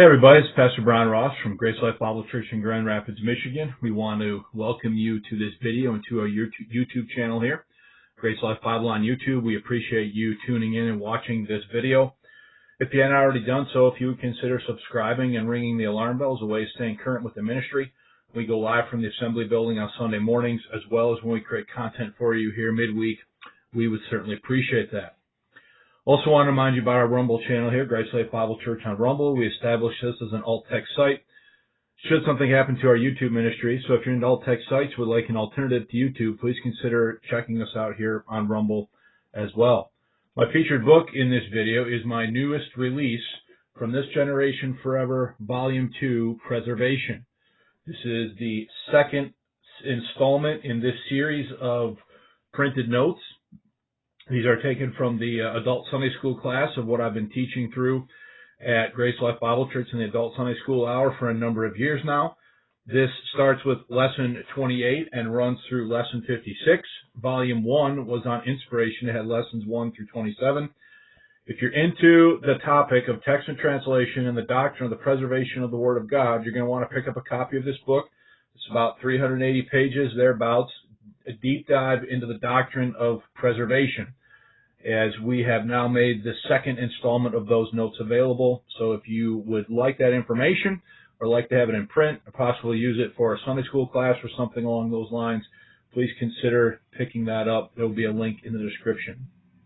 Hey everybody, it's Pastor Brian Ross from Grace Life Bible Church in Grand Rapids, Michigan. We want to welcome you to this video and to our YouTube channel here, Grace Life Bible on YouTube. We appreciate you tuning in and watching this video. If you haven't already done so, if you would consider subscribing and ringing the alarm bells, a way of staying current with the ministry. We go live from the Assembly Building on Sunday mornings, as well as when we create content for you here midweek. We would certainly appreciate that. Also want to remind you about our Rumble channel here, Grace Life Bible Church on Rumble. We established this as an alt-text site should something happen to our YouTube ministry. So if you're into alt-text sites, would like an alternative to YouTube, please consider checking us out here on Rumble as well. My featured book in this video is my newest release, From This Generation Forever, Volume 2, Preservation. This is the second installment in this series of printed notes. These are taken from the Adult Sunday School class of what I've been teaching through at Grace Life Bible Church in the Adult Sunday School Hour for a number of years now. This starts with Lesson 28 and runs through Lesson 56. Volume 1 was on inspiration. It had Lessons 1 through 27. If you're into the topic of text and translation and the doctrine of the preservation of the Word of God, you're going to want to pick up a copy of this book. It's about 380 pages, thereabouts, a deep dive into the doctrine of preservation, as we have now made the second installment of those notes available. So if you would like that information or like to have it in print or possibly use it for a Sunday school class or something along those lines, please consider picking that up. There will be a link in the description.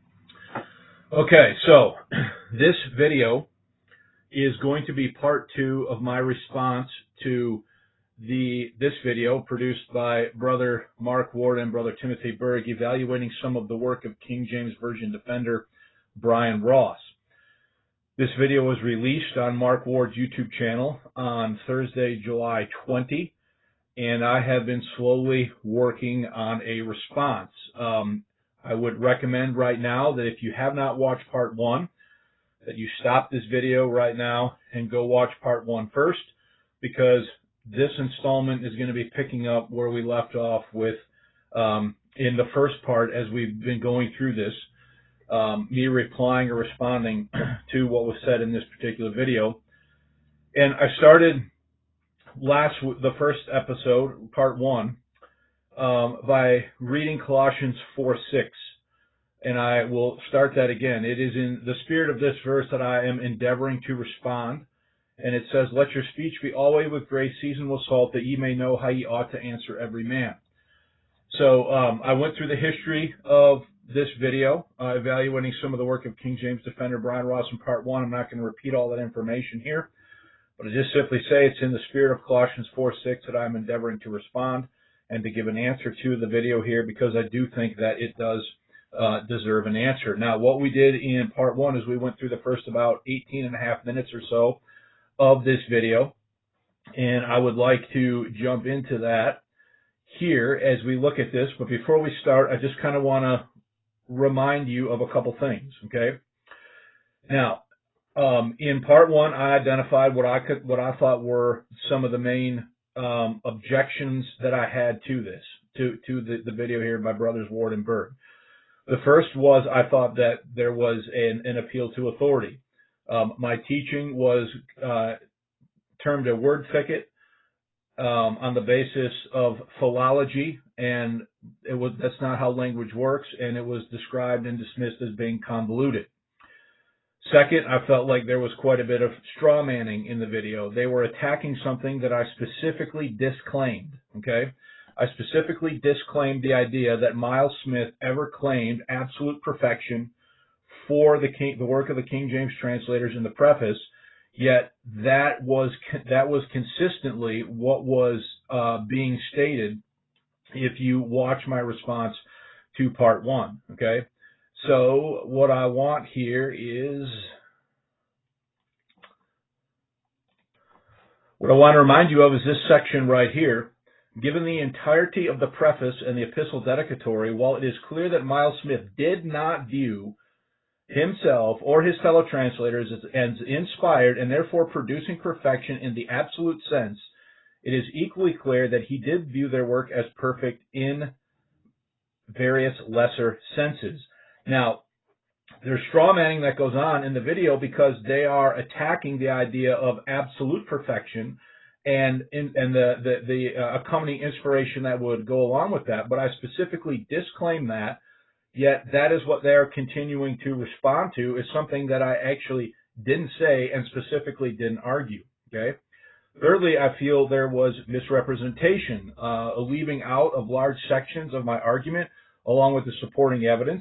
Okay, so this video is going to be part 2 of my response to this video produced by Brother Mark Ward and Brother Timothy Berg, evaluating some of the work of King James Version defender Brian Ross. This video was released on Mark Ward's YouTube channel on Thursday, July 20, and I have been slowly working on a response. I would recommend right now that if you have not watched part 1, that you stop this video right now and go watch part 1 first, because this installment is going to be picking up where we left off with in the first part as we've been going through this, me replying or responding to what was said in this particular video. And I started the first episode, part 1, by reading Colossians 4:6. And I will start that again. It is in the spirit of this verse that I am endeavoring to respond. And it says, "Let your speech be always with grace, seasoned with salt, that ye may know how ye ought to answer every man." So I went through the history of this video, evaluating some of the work of King James defender Brian Ross in part 1. I'm not going to repeat all that information here, but I just simply say it's in the spirit of Colossians 4:6 that I'm endeavoring to respond and to give an answer to the video here, because I do think that it does deserve an answer. Now, what we did in part 1 is we went through the first about 18 and a half minutes or so of this video, and I would like to jump into that here as we look at this. But before we start, I just kind of want to remind you of a couple things, okay? Now, in part 1, I identified what I thought were some of the main objections that I had to this, to the video here by Brothers Ward and Berg. The first was I thought that there was an appeal to authority. My teaching was termed a word thicket on the basis of philology, and that's not how language works, and it was described and dismissed as being convoluted. Second, I felt like there was quite a bit of straw manning in the video. They were attacking something that I specifically disclaimed, okay? I specifically disclaimed the idea that Miles Smith ever claimed absolute perfection for the work of the King James translators in the preface, yet that was consistently what was being stated if you watch my response to part 1, okay? So what I want here is, what I want to remind you of is this section right here. Given the entirety of the preface and the epistle dedicatory, while it is clear that Miles Smith did not view himself or his fellow translators as inspired and therefore producing perfection in the absolute sense, it is equally clear that he did view their work as perfect in various lesser senses. Now, There's straw manning that goes on in the video because they are attacking the idea of absolute perfection and the accompanying inspiration that would go along with that. But I specifically disclaim that. Yet that is what they're continuing to respond to, is something that I actually didn't say and specifically didn't argue. Okay. Thirdly, I feel there was misrepresentation, a leaving out of large sections of my argument along with the supporting evidence,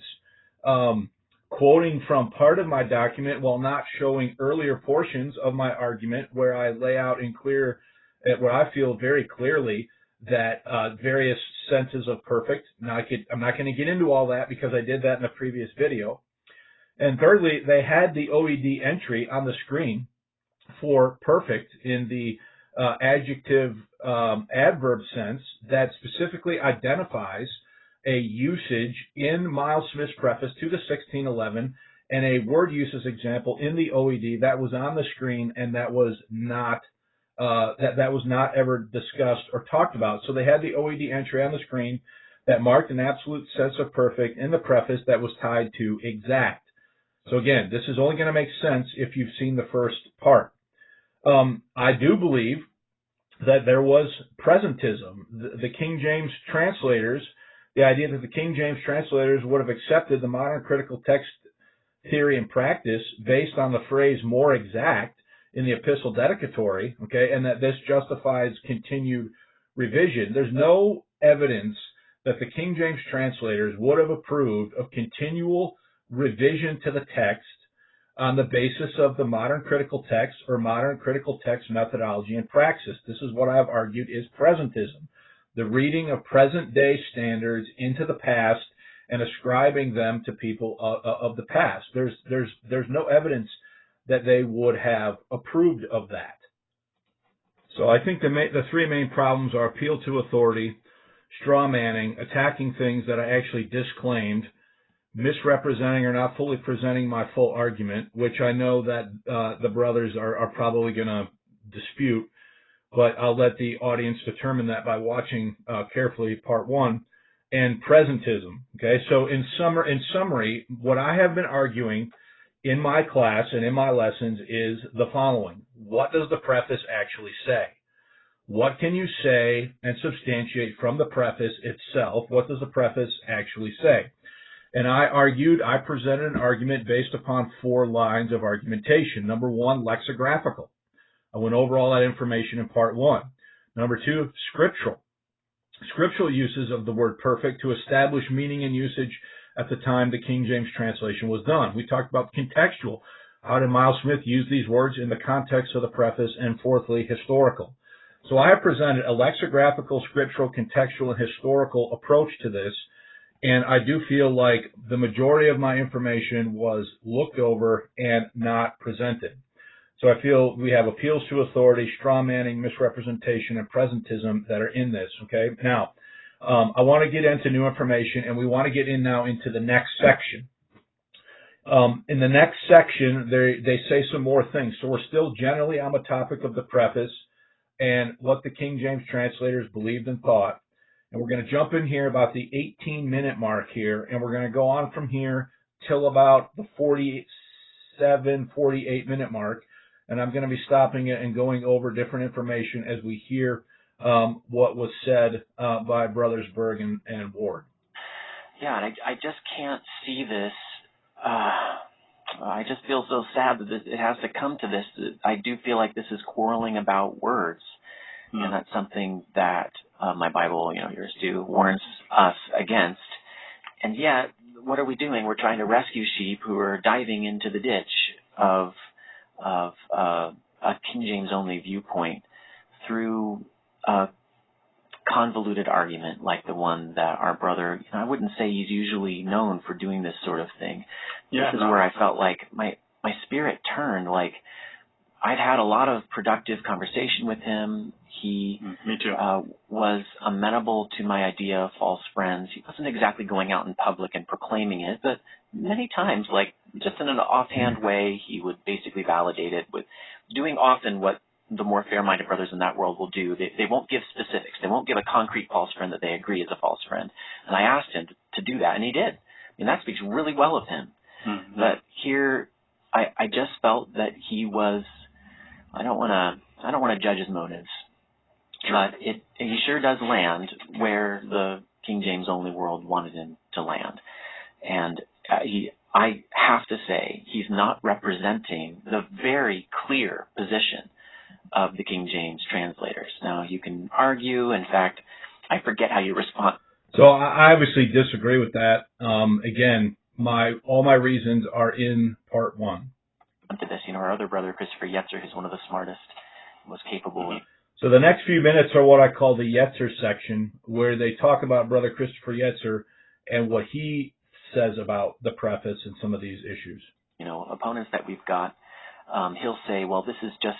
quoting from part of my document while not showing earlier portions of my argument where I lay out in clear, where I feel very clearly that various senses of perfect. Now, I'm not going to get into all that because I did that in a previous video. And thirdly, they had the OED entry on the screen for perfect in the adjective adverb sense that specifically identifies a usage in Miles Smith's preface to the 1611 and a word uses example in the OED that was on the screen and that was not that was not ever discussed or talked about. So they had the OED entry on the screen that marked an absolute sense of perfect in the preface that was tied to exact. So again, this is only going to make sense if you've seen the first part. I do believe that there was presentism. The King James translators, the idea that the King James translators would have accepted the modern critical text theory and practice based on the phrase more exact in the epistle dedicatory, okay, and that this justifies continued revision. There's no evidence that the King James translators would have approved of continual revision to the text on the basis of the modern critical text or modern critical text methodology and praxis. This is what I have argued is presentism, the reading of present-day standards into the past and ascribing them to people of the past. There's no evidence that they would have approved of that. So I think the three main problems are appeal to authority, straw manning, attacking things that I actually disclaimed, misrepresenting or not fully presenting my full argument, which I know that the brothers are probably going to dispute, but I'll let the audience determine that by watching carefully part one, and presentism. Okay, so in summary, what I have been arguing in my class and in my lessons is the following. What does the preface actually say? What can you say and substantiate from the preface itself? What does the preface actually say? And I presented an argument based upon 4 lines of argumentation. Number 1, lexicographical. I went over all that information in part 1. Number 2, scriptural. Scriptural uses of the word perfect to establish meaning and usage at the time the King James translation was done. We talked about contextual. How did Miles Smith use these words in the context of the preface? And fourthly, historical. So I have presented a lexicographical, scriptural, contextual, and historical approach to this. And I do feel like the majority of my information was looked over and not presented. So I feel we have appeals to authority, straw manning, misrepresentation, and presentism that are in this. Okay. Now, I want to get into new information, and we want to get in now into the next section. In the next section, they say some more things. So we're still generally on the topic of the preface and what the King James translators believed and thought. And we're going to jump in here about the 18-minute mark here, and we're going to go on from here till about the 47, 48-minute mark. And I'm going to be stopping it and going over different information as we hear what was said by Brothers Berg and Ward. Yeah, and I just can't see this. I just feel so sad that it has to come to this. I do feel like this is quarreling about words, and that's something that my Bible, yours too, warns us against. And yet, what are we doing? We're trying to rescue sheep who are diving into the ditch of a King James only viewpoint through a convoluted argument like the one that our brother, I wouldn't say he's usually known for doing this sort of thing. Yeah, this is where I felt like my spirit turned. Like I'd had a lot of productive conversation with him. He Me too. Was amenable to my idea of false friends. He wasn't exactly going out in public and proclaiming it, but many times, like just in an offhand way, he would basically validate it with doing often what the more fair-minded brothers in that world will do. They won't give specifics. They won't give a concrete false friend that they agree is a false friend. And I asked him to do that, and he did. And that speaks really well of him. Mm-hmm. But here, I just felt that he was. I don't want to judge his motives, sure. But he sure does land where the King James only world wanted him to land, and I have to say he's not representing the very clear position of the King James translators. Now you can argue. In fact, I forget how you respond. So I obviously disagree with that. Again, all my reasons are in part 1. To this, our other brother, Christopher Yetzer, who's one of the smartest, most capable. Mm-hmm. So the next few minutes are what I call the Yetzer section, where they talk about Brother Christopher Yetzer and what he says about the preface and some of these issues. Opponents that we've got, he'll say, well, this is just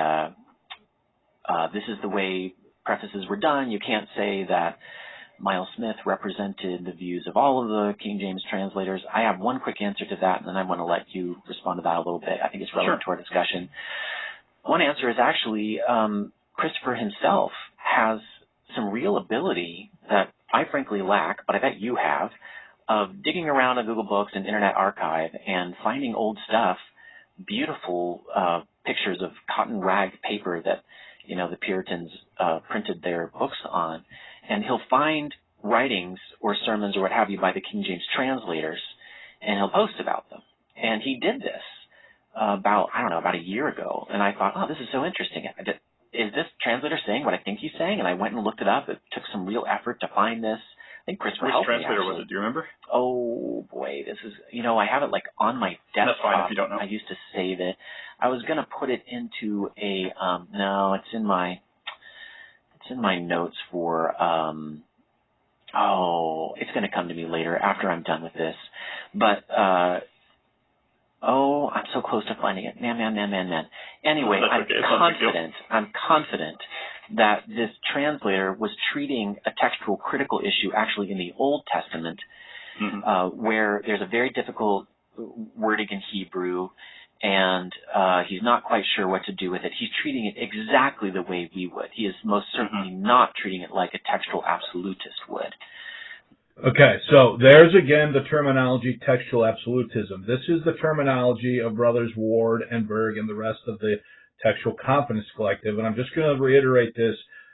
this is the way prefaces were done. You can't say that Miles Smith represented the views of all of the King James translators. I have one quick answer to that, and then I want to let you respond to that a little bit. I think it's relevant to our discussion. One answer is actually Christopher himself has some real ability that I frankly lack, but I bet you have, of digging around in Google Books and Internet Archive and finding old stuff, beautiful pictures of cotton rag paper that the Puritans printed their books on. And he'll find writings or sermons or what have you by the King James translators, and he'll post about them. And he did this about a year ago. And I thought, this is so interesting. Is this translator saying what I think he's saying? And I went and looked it up. It took some real effort to find this. I think Christopher helped me. Which translator was it? Do you remember? Oh, boy. This is, I have it on my desktop. That's fine if you don't know. I used to save it. I was going to put it into a, no, it's in my notes for, it's going to come to me later after I'm done with this. But, I'm so close to finding it. Man. Anyway, I'm confident that this translator was treating a textual critical issue actually in the Old Testament, where there's a very difficult wording in Hebrew, and he's not quite sure what to do with it. He's treating it exactly the way we would. He is most certainly not treating it like a textual absolutist would. Okay, so there's again the terminology textual absolutism. This is the terminology of Brothers Ward and Berg and the rest of the Textual Confidence Collective, and I'm just going to reiterate this.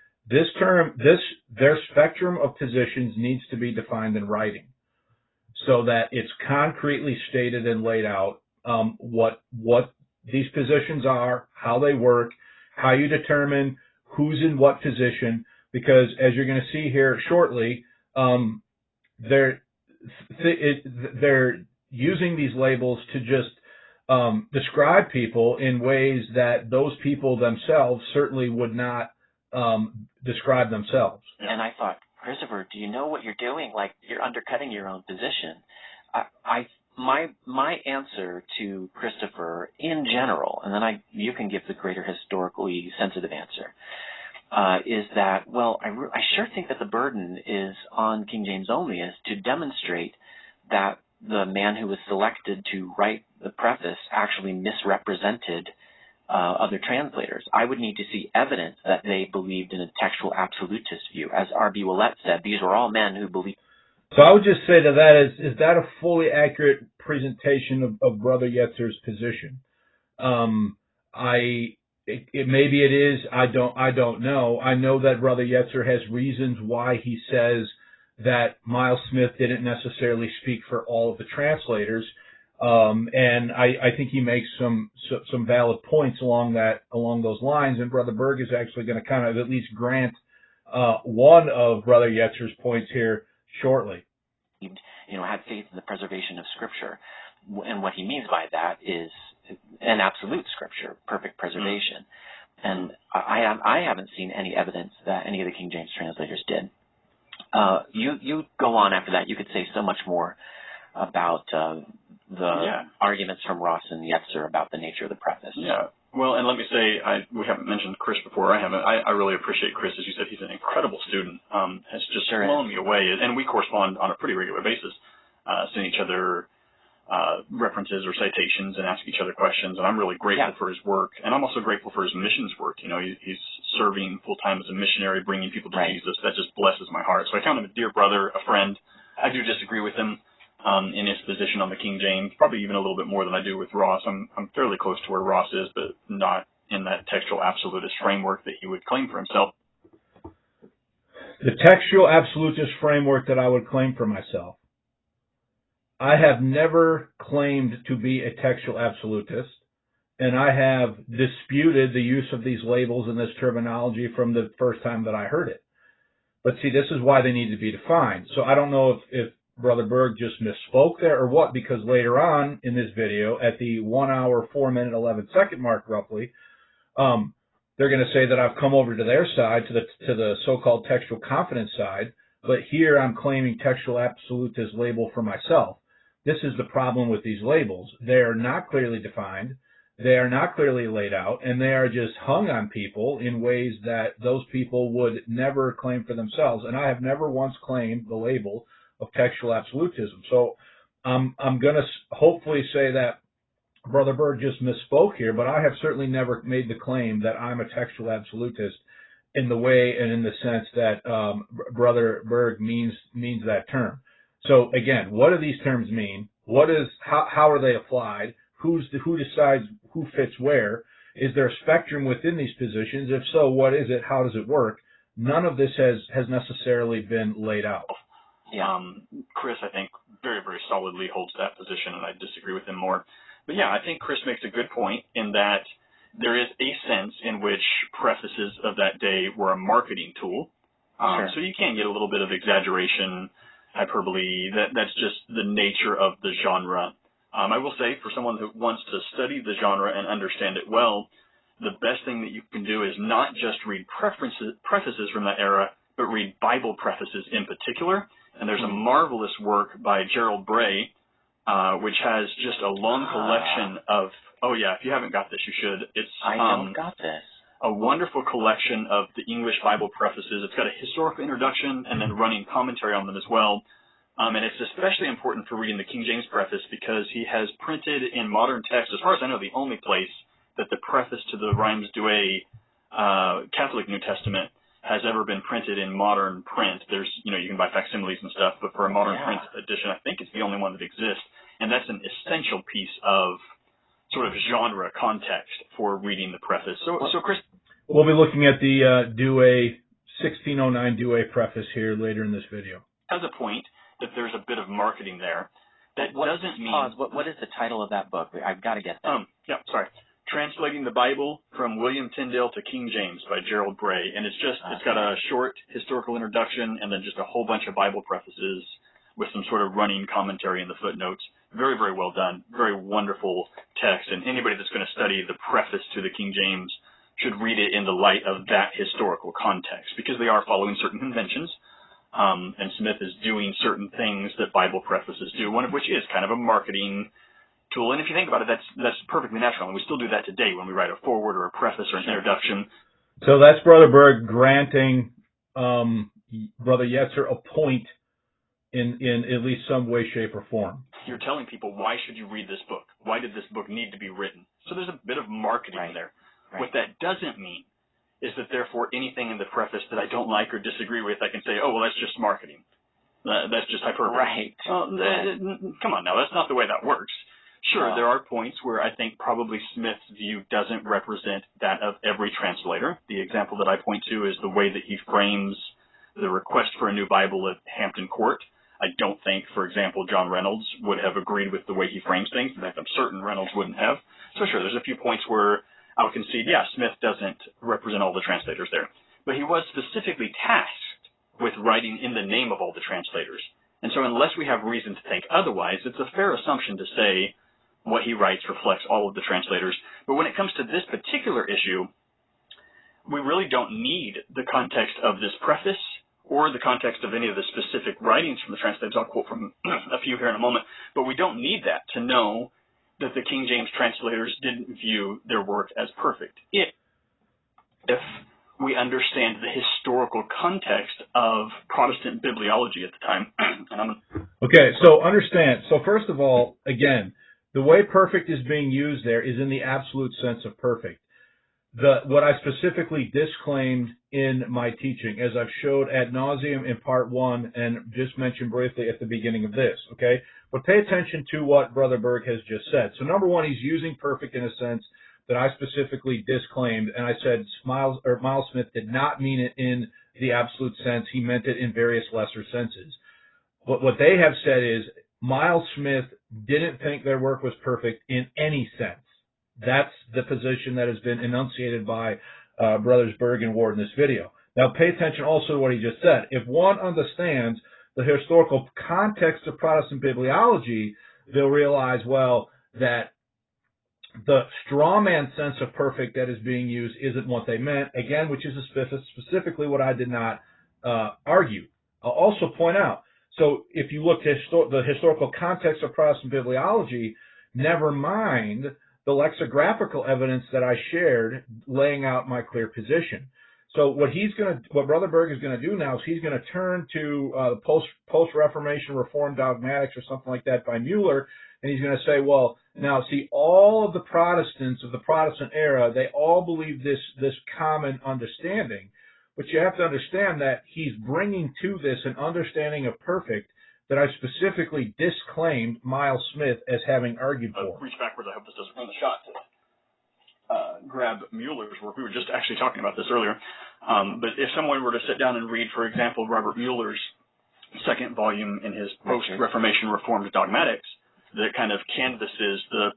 Their spectrum of positions needs to be defined in writing so that it's concretely stated and laid out what these positions are, how they work, how you determine who's in what position, because as you're going to see here shortly, they're using these labels to just describe people in ways that those people themselves certainly would not describe themselves. And I thought, Christopher, do you know what you're doing? Like, you're undercutting your own position. My answer to Christopher in general, and then you can give the greater historically sensitive answer, is that, well, I sure think that the burden is on King James Onlyists to demonstrate that the man who was selected to write the preface actually misrepresented other translators. I would need to see evidence that they believed in a textual absolutist view. As R.B. Willett said, these were all men who believed. So I would just say to that is that a fully accurate presentation of Brother Yetzer's position? Maybe it is. I don't know. I know that Brother Yetzer has reasons why he says that Miles Smith didn't necessarily speak for all of the translators, and I think he makes some valid points along those lines. And Brother Berg is actually going to kind of at least grant one of Brother Yetzer's points here shortly. Had faith in the preservation of Scripture, and what he means by that is an absolute Scripture, perfect preservation. And I haven't seen any evidence that any of the King James translators did. You go on after that. You could say so much more about the arguments from Ross and Yetzer about the nature of the preface. Yeah. Well, and let me say, we haven't mentioned Chris before. I really appreciate Chris. As you said, he's an incredible student. Has just blown me away. And we correspond on a pretty regular basis, send each other references or citations and ask each other questions. And I'm really grateful for his work. And I'm also grateful for his missions work. He's serving full-time as a missionary, bringing people to Jesus. That just blesses my heart. So I count him a dear brother, a friend. I do disagree with him in his position on the King James, probably even a little bit more than I do with Ross. I'm fairly close to where Ross is, but not in that textual absolutist framework that he would claim for himself. The textual absolutist framework that I would claim for myself. I have never claimed to be a textual absolutist, and I have disputed the use of these labels and this terminology from the first time that I heard it. But see, this is why they need to be defined. So I don't know if Brother Berg just misspoke there or what, because later on in this video, at the 1 hour, 4 minute, 11 second mark roughly, they're going to say that I've come over to their side, to the so-called textual confidence side, but here I'm claiming textual absolutist label for myself. This is the problem with these labels. They are not clearly defined, they are not clearly laid out, and they are just hung on people in ways that those people would never claim for themselves. And I have never once claimed the label of textual absolutism. So I'm going to hopefully say that Brother Berg just misspoke here, but I have certainly never made the claim that I'm a textual absolutist in the way and in the sense that Brother Berg means that term. So again, what do these terms mean? How are they applied? Who decides who fits where? Is there a spectrum within these positions? If so, what is it? How does it work? None of this has necessarily been laid out. Yeah. Chris, I think, very, very solidly holds that position, and I disagree with him more. But yeah, I think Chris makes a good point in that there is a sense in which prefaces of that day were a marketing tool. Sure. So you can get a little bit of exaggeration, hyperbole. That's just the nature of the genre. I will say, for someone who wants to study the genre and understand it well, the best thing that you can do is not just read prefaces from that era, but read Bible prefaces in particular. And there's a marvelous work by Gerald Bray, which has just a long collection of, if you haven't got this, you should. I don't got this. A wonderful collection of the English Bible prefaces. It's got a historical introduction and then running commentary on them as well. And it's especially important for reading the King James preface because he has printed in modern text, as far as I know, the only place that the preface to the Reims Douay Catholic New Testament has ever been printed in modern print. There's, you can buy facsimiles and stuff, but for a modern print edition, I think it's the only one that exists. And that's an essential piece of sort of genre context for reading the preface. So Chris, we'll be looking at the Douay 1609 Douay preface here later in this video. Has a point that there's a bit of marketing there. That doesn't mean. Pause. What is the title of that book? I've got to get that. Sorry. Translating the Bible from William Tyndale to King James by Gerald Bray. And it's got a short historical introduction and then just a whole bunch of Bible prefaces with some sort of running commentary in the footnotes. Very, very well done. Very wonderful text. And anybody that's going to study the preface to the King James should read it in the light of that historical context because they are following certain conventions. And Smith is doing certain things that Bible prefaces do, one of which is kind of a marketing tool. And if you think about it, that's perfectly natural. And we still do that today when we write a foreword or a preface or an introduction. So that's Brother Berg granting Brother Yetzer a point in at least some way, shape, or form. You're telling people, why should you read this book? Why did this book need to be written? So there's a bit of marketing there. Right. What that doesn't mean is that therefore anything in the preface that I don't like or disagree with, I can say, that's just marketing. That's just hyperbole. Right. Come on now, that's not the way that works. Sure, there are points where I think probably Smith's view doesn't represent that of every translator. The example that I point to is the way that he frames the request for a new Bible at Hampton Court. I don't think, for example, John Reynolds would have agreed with the way he frames things. In fact, I'm certain Reynolds wouldn't have. So sure, there's a few points where I'll concede, Smith doesn't represent all the translators there. But he was specifically tasked with writing in the name of all the translators. And so unless we have reason to think otherwise, it's a fair assumption to say what he writes reflects all of the translators. But when it comes to this particular issue, we really don't need the context of this preface or the context of any of the specific writings from the translators. I'll quote from a few here in a moment. But we don't need that to know that the King James translators didn't view their work as perfect. If we understand the historical context of Protestant bibliology at the time. Okay, so understand. So first of all, again, the way perfect is being used there is in the absolute sense of perfect. what I specifically disclaimed in my teaching, as I've showed ad nauseum in part 1 and just mentioned briefly at the beginning of this, okay? But pay attention to what Brother Berg has just said. So number one, he's using perfect in a sense that I specifically disclaimed, and I said Miles Smith did not mean it in the absolute sense. He meant it in various lesser senses. But what they have said is Miles Smith didn't think their work was perfect in any sense. That's the position that has been enunciated by Brothers Berg and Ward in this video. Now pay attention also to what he just said. If one understands the historical context of Protestant bibliology, they'll realize, well, that the straw man sense of perfect that is being used isn't what they meant, again, which is specifically what I did not argue. I'll also point out, so if you look at the historical context of Protestant bibliology, never mind the lexicographical evidence that I shared laying out my clear position. So what Brother Berg is going to do now is he's going to turn to post-Reformation Reformed Dogmatics or something like that by Mueller, and he's going to say, well, now see, all of the Protestants of the Protestant era, they all believe this common understanding. But you have to understand that he's bringing to this an understanding of perfect that I specifically disclaimed Miles Smith as having argued for. Reach backwards. I hope this doesn't run the shot to grab Mueller's work. We were just actually talking about this earlier. But if someone were to sit down and read, for example, Robert Mueller's second volume in his post-Reformation Reformed Dogmatics, that kind of canvasses the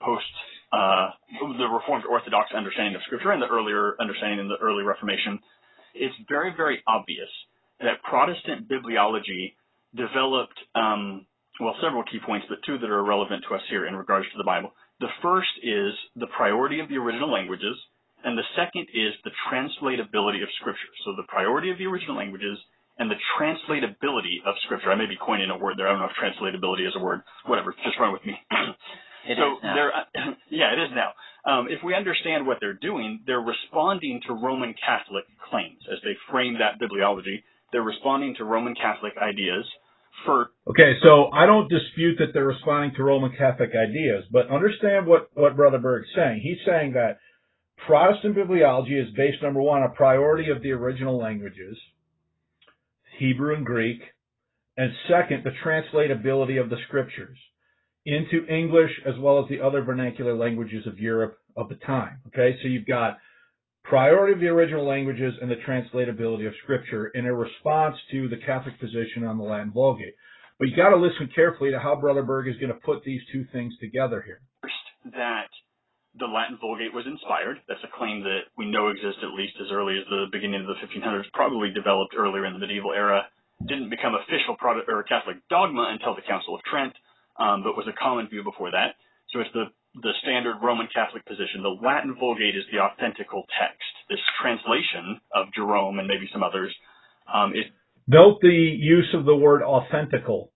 the Reformed Orthodox understanding of Scripture and the earlier understanding in the early Reformation, it's very, very obvious that Protestant bibliology developed, several key points, but two that are relevant to us here in regards to the Bible. The first is the priority of the original languages, and the second is the translatability of Scripture. So the priority of the original languages and the translatability of Scripture. I may be coining a word there. I don't know if translatability is a word. Whatever. Just run with me. It is now. Yeah, it is now. If we understand what they're doing, they're responding to Roman Catholic claims. As they frame that bibliology, they're responding to Roman Catholic ideas. Okay, so I don't dispute that they're responding to Roman Catholic ideas, but understand what Brother Berg's saying. He's saying that Protestant bibliology is based, number one, on a priority of the original languages, Hebrew and Greek, and second, the translatability of the Scriptures into English as well as the other vernacular languages of Europe of the time. Okay, so you've got priority of the original languages and the translatability of Scripture in a response to the Catholic position on the Latin Vulgate. But you got to listen carefully to how Brother Berg is going to put these two things together here. First, that the Latin Vulgate was inspired. That's a claim that we know exists at least as early as the beginning of the 1500s, probably developed earlier in the medieval era, didn't become official Catholic dogma until the Council of Trent, but was a common view before that. So it's the standard Roman Catholic position. The Latin Vulgate is the authentical text. This translation of Jerome and maybe some others. Note the use of the word authentical.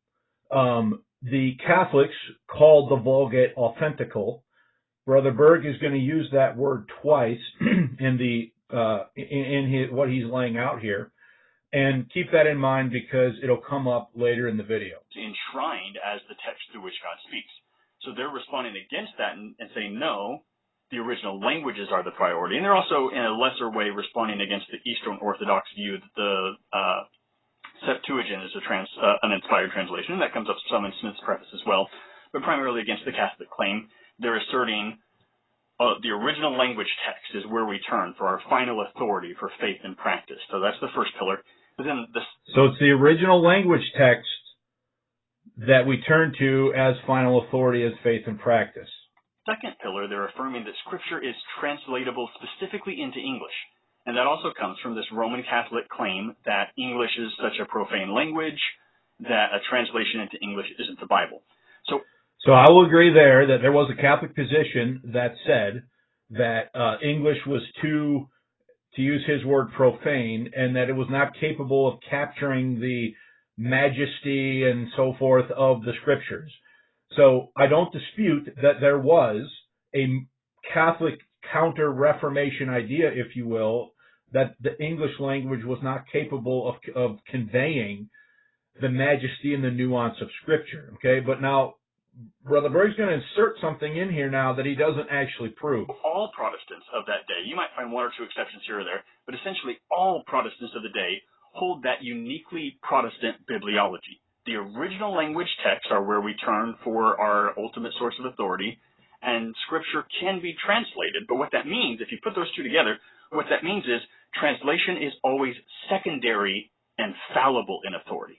The Catholics called the Vulgate authentical. Brother Berg is going to use that word twice in what he's laying out here. And keep that in mind because it'll come up later in the video. Enshrined as the text through which God speaks. So they're responding against that and saying, no, the original languages are the priority. And they're also, in a lesser way, responding against the Eastern Orthodox view that the Septuagint is an inspired translation. That comes up some in Smith's preface as well. But primarily against the Catholic claim, they're asserting the original language text is where we turn for our final authority for faith and practice. So that's the first pillar. But then so it's the original language text that we turn to as final authority as faith and practice. Second pillar, they're affirming that Scripture is translatable specifically into English. And that also comes from this Roman Catholic claim that English is such a profane language that a translation into English isn't the Bible. So I will agree there that there was a Catholic position that said that English was to use his word, profane, and that it was not capable of capturing the majesty and so forth of the Scriptures. So I don't dispute that there was a Catholic counter-Reformation idea, if you will, that the English language was not capable of conveying the majesty and the nuance of Scripture. Okay, but now Brother Berg's going to insert something in here now that he doesn't actually prove. All Protestants of that day, you might find one or two exceptions here or there, but essentially all Protestants of the day hold that uniquely Protestant bibliology. The original language texts are where we turn for our ultimate source of authority, and Scripture can be translated. But what that means, if you put those two together, what that means is translation is always secondary and fallible in authority.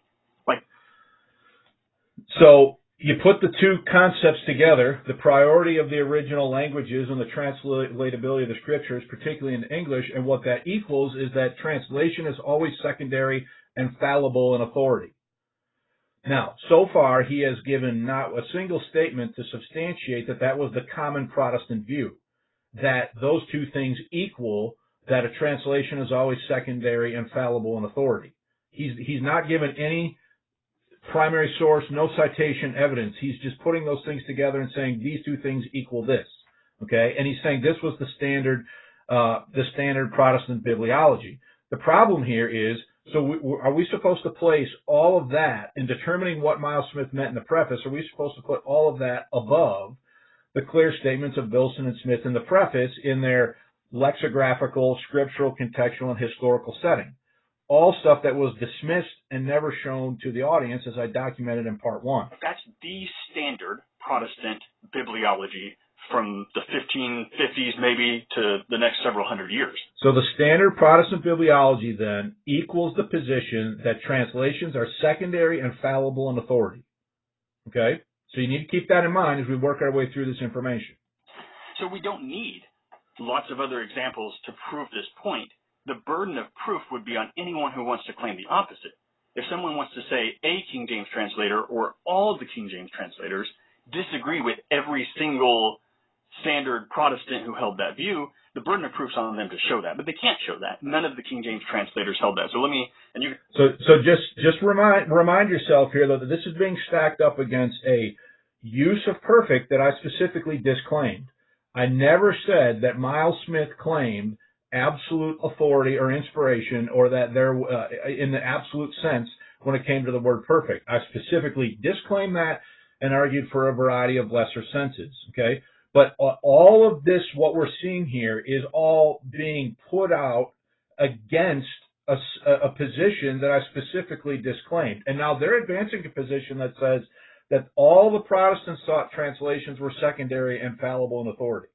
So you put the two concepts together, the priority of the original languages and the translatability of the Scriptures, particularly in English, and what that equals is that translation is always secondary and fallible in authority. Now, so far, he has given not a single statement to substantiate that that was the common Protestant view, that those two things equal, that a translation is always secondary and fallible in authority. He's not given any primary source, no citation evidence. He's just putting those things together and saying these two things equal this. Okay, and he's saying this was the standard Protestant bibliology. The problem here is, so are we supposed to place all of that in determining what Miles Smith meant in the preface? Are we supposed to put all of that above the clear statements of Bilson and Smith in the preface in their lexicographical, scriptural, contextual, and historical setting? All stuff that was dismissed and never shown to the audience, as I documented in part 1. That's the standard Protestant bibliology from the 1550s maybe to the next several hundred years. So the standard Protestant bibliology then equals the position that translations are secondary and fallible in authority. Okay? So you need to keep that in mind as we work our way through this information. So we don't need lots of other examples to prove this point. The burden of proof would be on anyone who wants to claim the opposite. If someone wants to say a King James translator or all the King James translators disagree with every single standard Protestant who held that view, the burden of proof is on them to show that. But they can't show that. None of the King James translators held that. So just remind yourself here, though, that this is being stacked up against a use of perfect that I specifically disclaimed. I never said that Miles Smith claimed absolute authority or inspiration, or that there, in the absolute sense, when it came to the word perfect. I specifically disclaimed that and argued for a variety of lesser senses. Okay, but all of this, what we're seeing here, is all being put out against a position that I specifically disclaimed, and now they're advancing a position that says that all the Protestants thought translations were secondary and fallible in authority.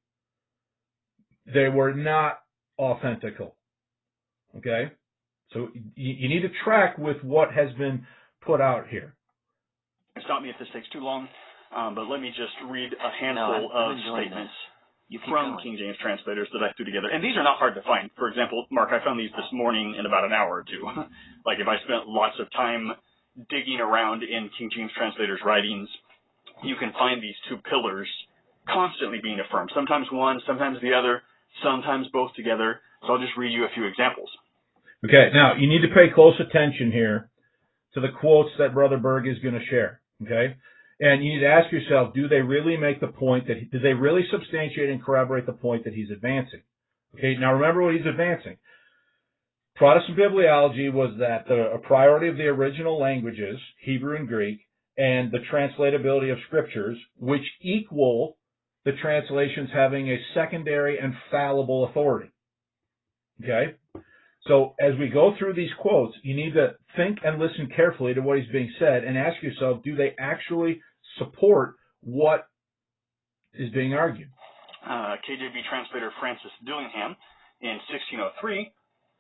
They were not authentical. Okay? So you need to track with what has been put out here. Stop me if this takes too long, but let me just read a handful of statements from King James translators that I threw together. And these are not hard to find. For example, Mark, I found these this morning in about an hour or two. Like if I spent lots of time digging around in King James translators' writings, you can find these two pillars constantly being affirmed. Sometimes one, sometimes the other, sometimes both together. So I'll just read you a few examples. Okay, now you need to pay close attention here to the quotes that Brother Berg is going to share. Okay, and you need to ask yourself, do they really make the point do they really substantiate and corroborate the point that he's advancing? Okay, now remember what he's advancing. Protestant bibliology was that a priority of the original languages, Hebrew and Greek, and the translatability of scriptures, which equal the translations having a secondary and fallible authority. Okay? So as we go through these quotes, you need to think and listen carefully to what is being said and ask yourself, do they actually support what is being argued? KJV translator Francis Dillingham in 1603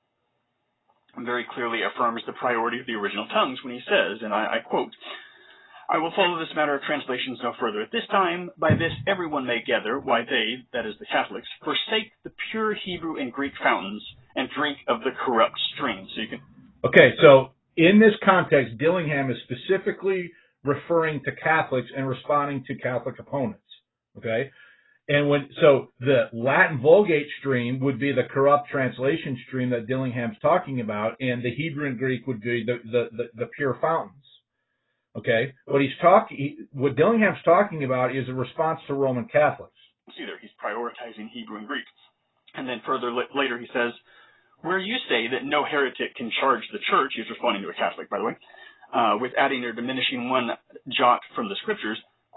very clearly affirms the priority of the original tongues when he says, and I quote, "I will follow this matter of translations no further at this time. By this everyone may gather why they, that is the Catholics, forsake the pure Hebrew and Greek fountains and drink of the corrupt stream." So you can. Okay, so in this context, Dillingham is specifically referring to Catholics and responding to Catholic opponents. Okay, and so the Latin Vulgate stream would be the corrupt translation stream that Dillingham's talking about, and the Hebrew and Greek would be the pure fountains. Okay, what Dillingham's talking about is a response to Roman Catholics. See there, he's prioritizing Hebrew and Greek. And then further later he says, "Where you say that no heretic can charge the church," he's responding to a Catholic, by the way, "with adding or diminishing one jot from the scriptures,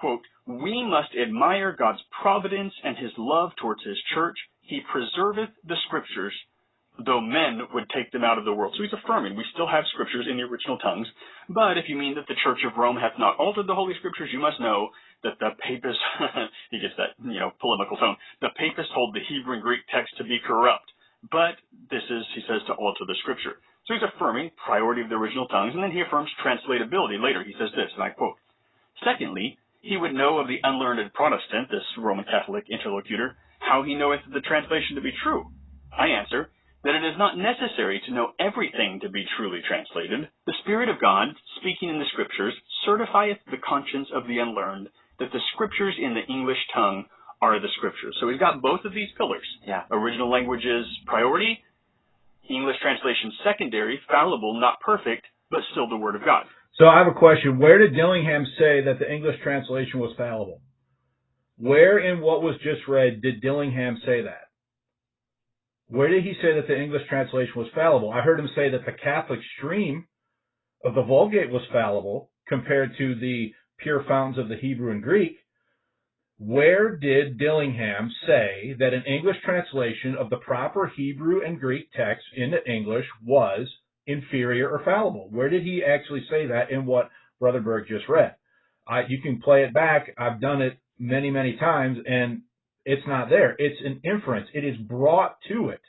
quote, "We must admire God's providence and his love towards his church. He preserveth the scriptures, though men would take them out of the world." So he's affirming we still have scriptures in the original tongues, but if you mean that the Church of Rome hath not altered the Holy Scriptures, you must know that the papists, he gets that, polemical tone, the papists hold the Hebrew and Greek text to be corrupt, but this is, he says, to alter the Scripture. So he's affirming priority of the original tongues, and then he affirms translatability. Later he says this, and I quote, "Secondly, he would know of the unlearned Protestant," this Roman Catholic interlocutor, "how he knoweth the translation to be true. I answer, that it is not necessary to know everything to be truly translated. The Spirit of God, speaking in the Scriptures, certifieth the conscience of the unlearned that the Scriptures in the English tongue are the Scriptures." So we've got both of these pillars. Yeah. Original languages priority, English translation secondary, fallible, not perfect, but still the Word of God. So I have a question. Where did Dillingham say that the English translation was fallible? Where in what was just read did Dillingham say that? Where did he say that the English translation was fallible? I heard him say that the Catholic stream of the Vulgate was fallible compared to the pure fountains of the Hebrew and Greek. Where did Dillingham say that an English translation of the proper Hebrew and Greek text into English was inferior or fallible? Where did he actually say that in what Brother Berg just read? You can play it back. I've done it many, many times, and it's not there. It's an inference. It is brought to it.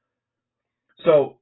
So,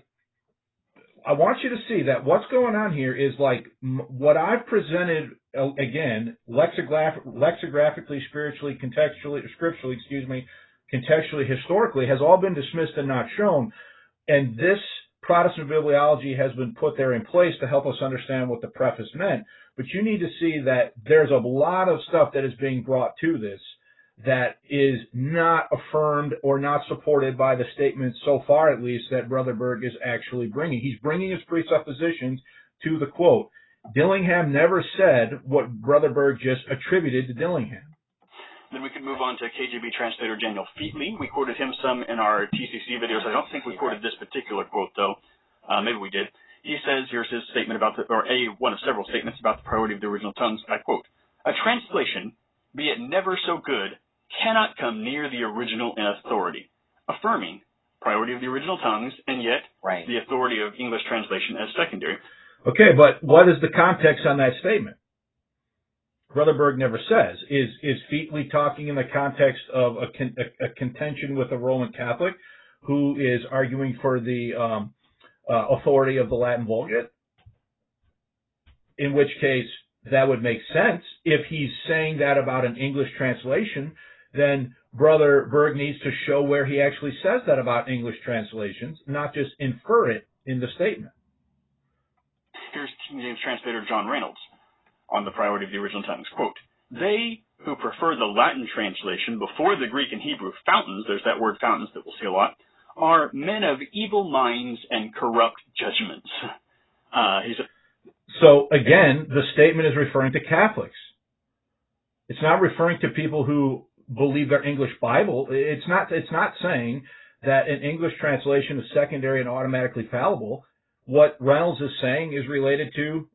I want you to see that what's going on here is what I've presented, again, lexicographically, spiritually, contextually, scripturally, contextually, historically, has all been dismissed and not shown. And this Protestant bibliology has been put there in place to help us understand what the preface meant. But you need to see that there's a lot of stuff that is being brought to this that is not affirmed or not supported by the statements, so far at least, that Brother Berg is actually bringing. He's bringing his presuppositions to the quote. Dillingham never said what Brother Berg just attributed to Dillingham. Then we could move on to KJV translator Daniel Featley. We quoted him some in our TCC videos. I don't think we quoted this particular quote, though. Maybe we did. He says, here's his statement about one of several statements about the priority of the original tongues. I quote, "A translation, be it never so good, cannot come near the original in authority," affirming priority of the original tongues, and yet the authority of English translation as secondary. Okay, but what is the context on that statement? Brother Berg never says. Is Featley talking in the context of a contention with a Roman Catholic who is arguing for the authority of the Latin Vulgate? In which case, that would make sense. If he's saying that about an English translation, then Brother Berg needs to show where he actually says that about English translations, not just infer it in the statement. Here's King James translator John Reynolds on the priority of the original tongues. Quote, "They who prefer the Latin translation before the Greek and Hebrew fountains," there's that word fountains that we'll see a lot, "are men of evil minds and corrupt judgments." So again, the statement is referring to Catholics. It's not referring to people who believe their English Bible. It's not saying that an English translation is secondary and automatically fallible. What Reynolds is saying is related to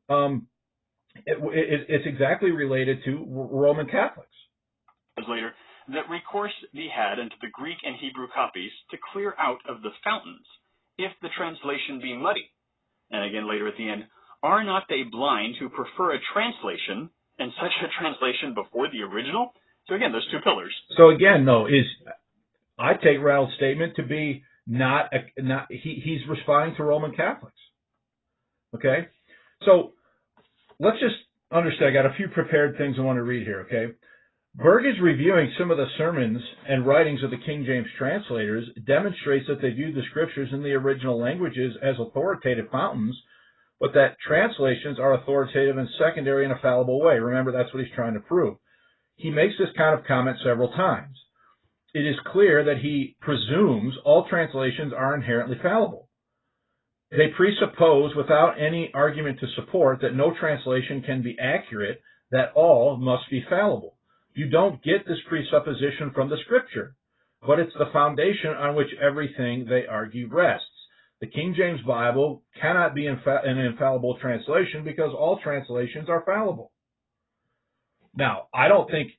it's exactly related to Roman Catholics. Later, that recourse be had unto the Greek and Hebrew copies to clear out of the fountains, if the translation be muddy. And again later at the end, "Are not they blind who prefer a translation, and such a translation before the original?" So again, those two pillars. So again, though, I take Reynolds' statement to be he's responding to Roman Catholics. Okay? So let's just understand. I got a few prepared things I want to read here, okay? Berg is reviewing some of the sermons and writings of the King James translators, demonstrates that they viewed the scriptures in the original languages as authoritative fountains, but that translations are authoritative and secondary in a fallible way. Remember, that's what he's trying to prove. He makes this kind of comment several times. It is clear that he presumes all translations are inherently fallible. They presuppose, without any argument to support, that no translation can be accurate, that all must be fallible. You don't get this presupposition from the Scripture, but it's the foundation on which everything they argue rests. The King James Bible cannot be an infallible translation because all translations are fallible. Now, I don't think,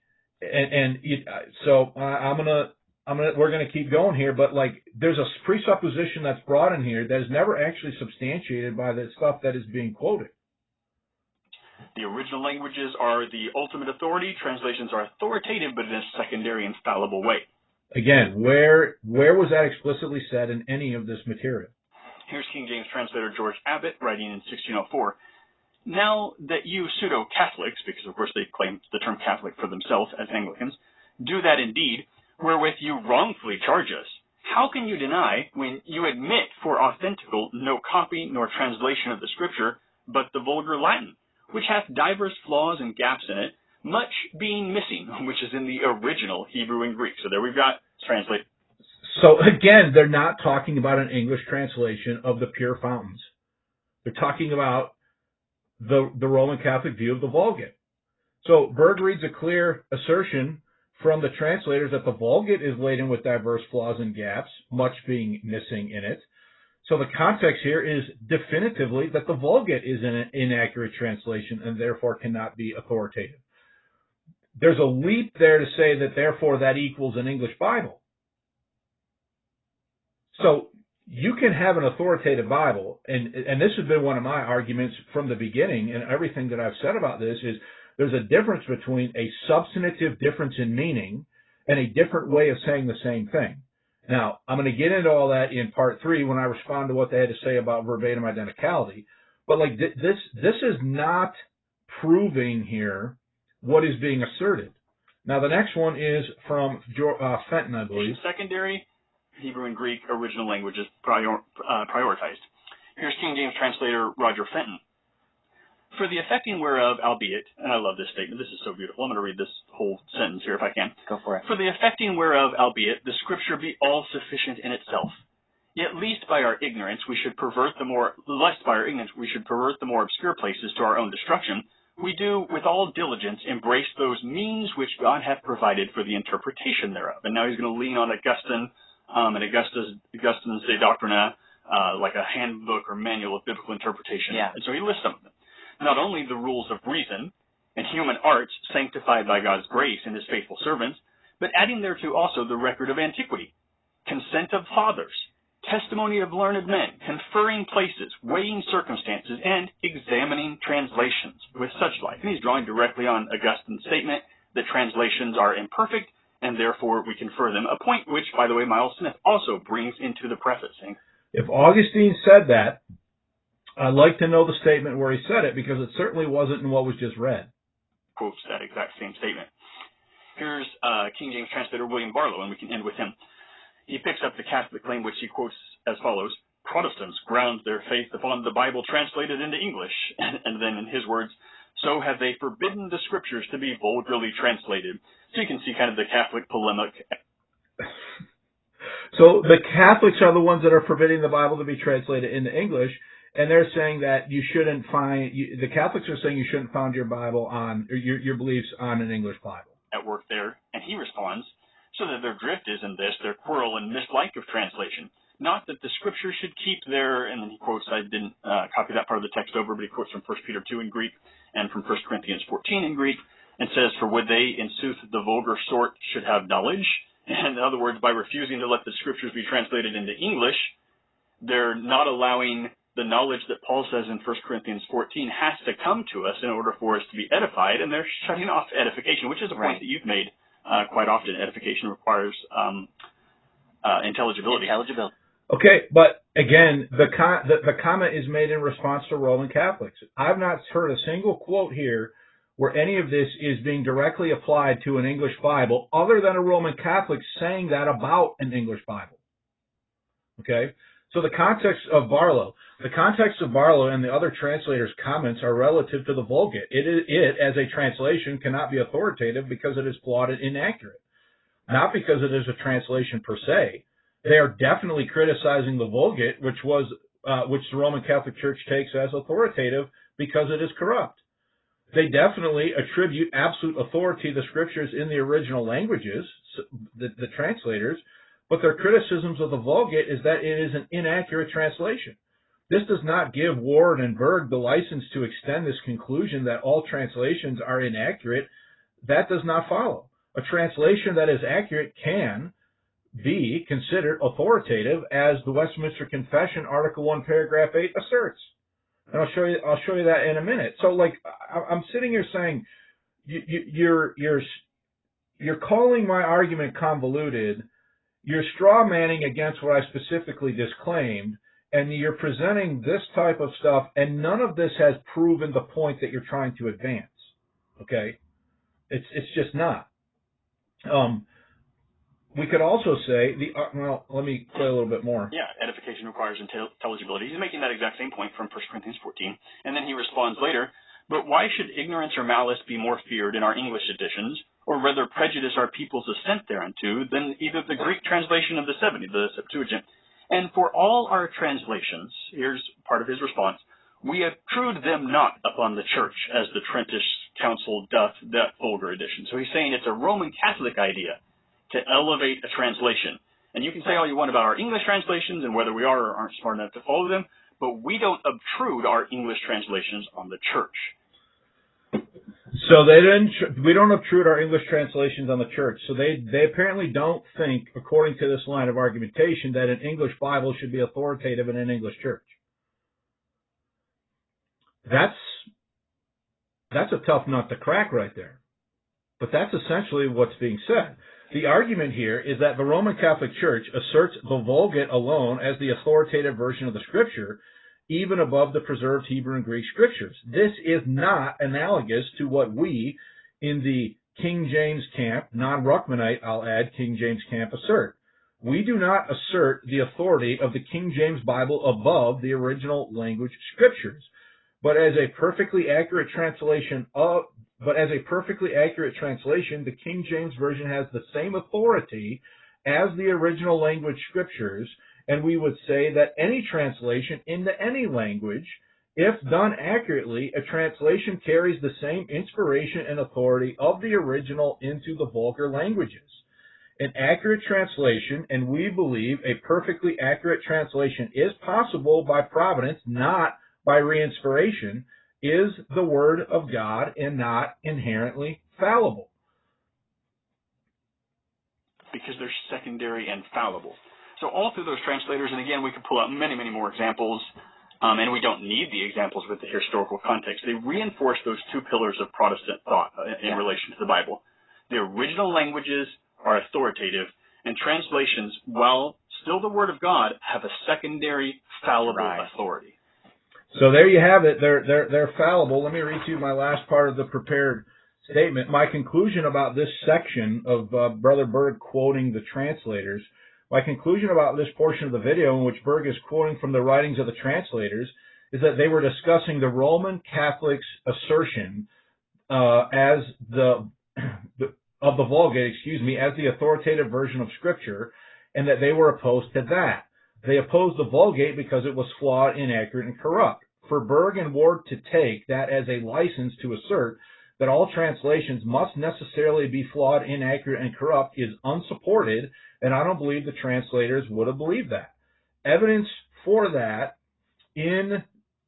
we're gonna keep going here, but like, there's a presupposition that's brought in here that is never actually substantiated by the stuff that is being quoted. The original languages are the ultimate authority. Translations are authoritative, but in a secondary and fallible way. Again, where was that explicitly said in any of this material? Here's King James translator George Abbott writing in 1604. Now that you pseudo-Catholics, because of course they claim the term Catholic for themselves as Anglicans, do that indeed, wherewith you wrongfully charge us, how can you deny, when you admit for authentical no copy nor translation of the Scripture, but the vulgar Latin, which hath divers flaws and gaps in it, much being missing, which is in the original Hebrew and Greek. So there we've got translate. So again, they're not talking about an English translation of the pure fountains. They're talking about the Roman Catholic view of the Vulgate. So Berg reads a clear assertion from the translators that the Vulgate is laden with diverse flaws and gaps, much being missing in it. So the context here is definitively that the Vulgate is an inaccurate translation and therefore cannot be authoritative. There's a leap there to say that therefore that equals an English Bible. So you can have an authoritative Bible, and this has been one of my arguments from the beginning, and everything that I've said about this is there's a difference between a substantive difference in meaning and a different way of saying the same thing. Now, I'm going to get into all that in part 3 when I respond to what they had to say about verbatim identicality. But like this is not proving here what is being asserted. Now, the next one is from Fenton, I believe. Secondary Hebrew and Greek original languages prioritized. Here's King James translator Roger Fenton. For the effecting whereof, albeit, and I love this statement, this is so beautiful. I'm going to read this whole sentence here if I can. Go for it. For the effecting whereof, albeit, the Scripture be all sufficient in itself. Yet lest by our ignorance we should pervert the more obscure places to our own destruction, we do with all diligence embrace those means which God hath provided for the interpretation thereof. And now he's going to lean on Augustine and Augustine's De Doctrina, like a handbook or manual of biblical interpretation. Yeah. And so he lists some of them. Not only the rules of reason and human arts sanctified by God's grace in his faithful servants, but adding thereto also the record of antiquity, consent of fathers, testimony of learned men, conferring places, weighing circumstances, and examining translations with such like. And he's drawing directly on Augustine's statement that translations are imperfect, and therefore we confer them, a point which, by the way, Miles Smith also brings into the prefacing. If Augustine said that, I'd like to know the statement where he said it, because it certainly wasn't in what was just read. Quotes that exact same statement. Here's King James translator William Barlow, and we can end with him. He picks up the Catholic claim, which he quotes as follows: Protestants ground their faith upon the Bible translated into English, and then in his words, so have they forbidden the Scriptures to be vulgarly translated. So you can see kind of the Catholic polemic. So the Catholics are the ones that are forbidding the Bible to be translated into English. And they're saying that you shouldn't the Catholics are saying you shouldn't found your Bible on, or your beliefs on an English Bible. At work there, and he responds, so that their drift is in this, their quarrel and mislike of translation. Not that the Scripture should keep their, and then he quotes, I didn't copy that part of the text over, but he quotes from 1 Peter 2 in Greek and from 1 Corinthians 14 in Greek, and says, for would they, in sooth, the vulgar sort should have knowledge? And in other words, by refusing to let the Scriptures be translated into English, they're not allowing the knowledge that Paul says in 1 Corinthians 14 has to come to us in order for us to be edified, and they're shutting off edification, which is a point that you've made quite often. Edification requires intelligibility. Okay, but again, the comment is made in response to Roman Catholics. I've not heard a single quote here where any of this is being directly applied to an English Bible, other than a Roman Catholic saying that about an English Bible. Okay? So the context of Barlow and the other translators' comments are relative to the Vulgate. It, as a translation, cannot be authoritative because it is flawed and inaccurate, not because it is a translation per se. They are definitely criticizing the Vulgate, which the Roman Catholic Church takes as authoritative because it is corrupt. They definitely attribute absolute authority to the Scriptures in the original languages, the translators, but their criticisms of the Vulgate is that it is an inaccurate translation. This does not give Ward and Berg the license to extend this conclusion that all translations are inaccurate. that does not follow. A translation that is accurate can be considered authoritative, as the Westminster Confession, Article 1, Paragraph 8 asserts. And I'll show you that in a minute. So, like, I'm sitting here saying, you're calling my argument convoluted. You're straw manning against what I specifically disclaimed, and you're presenting this type of stuff, and none of this has proven the point that you're trying to advance. Okay, it's just not. We could also say well, let me play a little bit more. Yeah, edification requires intelligibility. He's making that exact same point from 1 Corinthians 14, and then he responds later, but why should ignorance or malice be more feared in our English editions, or rather prejudice our people's assent thereunto, than either the Greek translation of the 70, the Septuagint? And for all our translations, here's part of his response, we obtrude them not upon the church, as the Trentish Council doth that vulgar edition. So he's saying it's a Roman Catholic idea to elevate a translation. And you can say all you want about our English translations and whether we are or aren't smart enough to follow them, but we don't obtrude our English translations on the church. So we don't obtrude our English translations on the church. So they apparently don't think, according to this line of argumentation, that an English Bible should be authoritative in an English church. That's a tough nut to crack right there. But that's essentially what's being said. The argument here is that the Roman Catholic Church asserts the Vulgate alone as the authoritative version of the Scripture, even above the preserved Hebrew and Greek Scriptures. This is not analogous to what we, in the King James camp, non-Ruckmanite, I'll add, King James camp, assert. We do not assert the authority of the King James Bible above the original language Scriptures, but as a perfectly accurate translation, the King James Version has the same authority as the original language Scriptures, and we would say that any translation into any language, if done accurately, a translation carries the same inspiration and authority of the original into the vulgar languages. An accurate translation, and we believe a perfectly accurate translation, is possible by providence, not by reinspiration, is the Word of God and not inherently fallible. Because they're secondary and fallible. So all through those translators, and again, we could pull out many, many more examples, and we don't need the examples with the historical context. They reinforce those two pillars of Protestant thought in relation to the Bible. The original languages are authoritative, and translations, while still the Word of God, have a secondary fallible authority. So there you have it. They're fallible. Let me read to you my last part of the prepared statement. My conclusion about this section of Brother Berg quoting the translators, my conclusion about this portion of the video in which Berg is quoting from the writings of the translators, is that they were discussing the Roman Catholics' assertion of the Vulgate, as the authoritative version of Scripture, and that they were opposed to that. They opposed the Vulgate because it was flawed, inaccurate, and corrupt. For Berg and Ward to take that as a license to assert that all translations must necessarily be flawed, inaccurate, and corrupt is unsupported, and I don't believe the translators would have believed that. Evidence for that is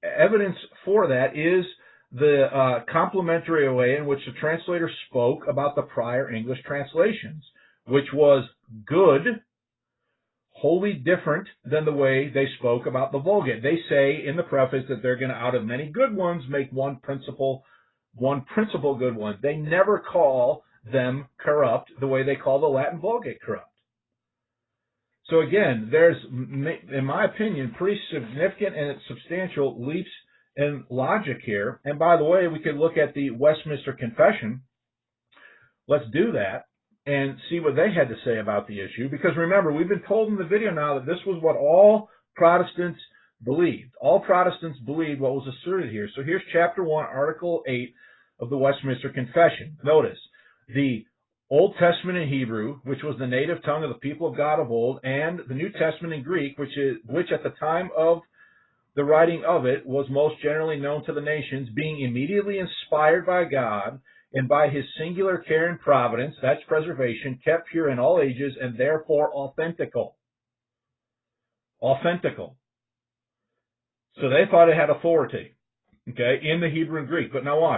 the complimentary way in which the translators spoke about the prior English translations, which was good, wholly different than the way they spoke about the Vulgate. They say in the preface that they're going to, out of many good ones, make one principal good one. They never call them corrupt the way they call the Latin Vulgate corrupt. So again, there's, in my opinion, pretty significant and substantial leaps in logic here. And by the way, we could look at the Westminster Confession. Let's do that and see what they had to say about the issue. Because remember, we've been told in the video now that this was what all Protestants believed. All Protestants believed what was asserted here. So here's chapter 1, article 8 of the Westminster Confession. Notice, the Old Testament in Hebrew, which was the native tongue of the people of God of old, and the New Testament in Greek, which at the time of the writing of it was most generally known to the nations, being immediately inspired by God, and by his singular care and providence, that's preservation, kept pure in all ages, and therefore authentical. Authentical. So they thought it had authority, okay, in the Hebrew and Greek. But now watch.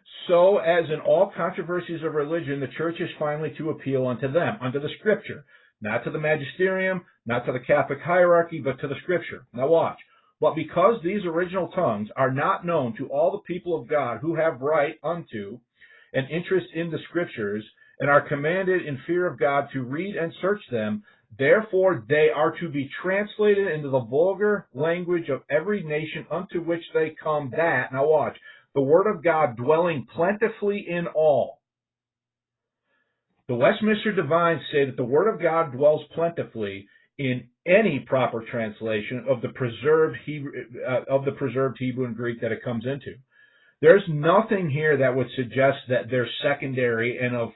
So, as in all controversies of religion, the church is finally to appeal unto them, unto the Scripture, not to the magisterium, not to the Catholic hierarchy, but to the Scripture. Now watch. But because these original tongues are not known to all the people of God who have right unto an interest in the Scriptures, and are commanded in fear of God to read and search them, therefore they are to be translated into the vulgar language of every nation unto which they come, that, now watch, the word of God dwelling plentifully in all. The Westminster Divines say that the word of God dwells plentifully in any proper translation of the preserved Hebrew and Greek that it comes into. There's nothing here that would suggest that they're secondary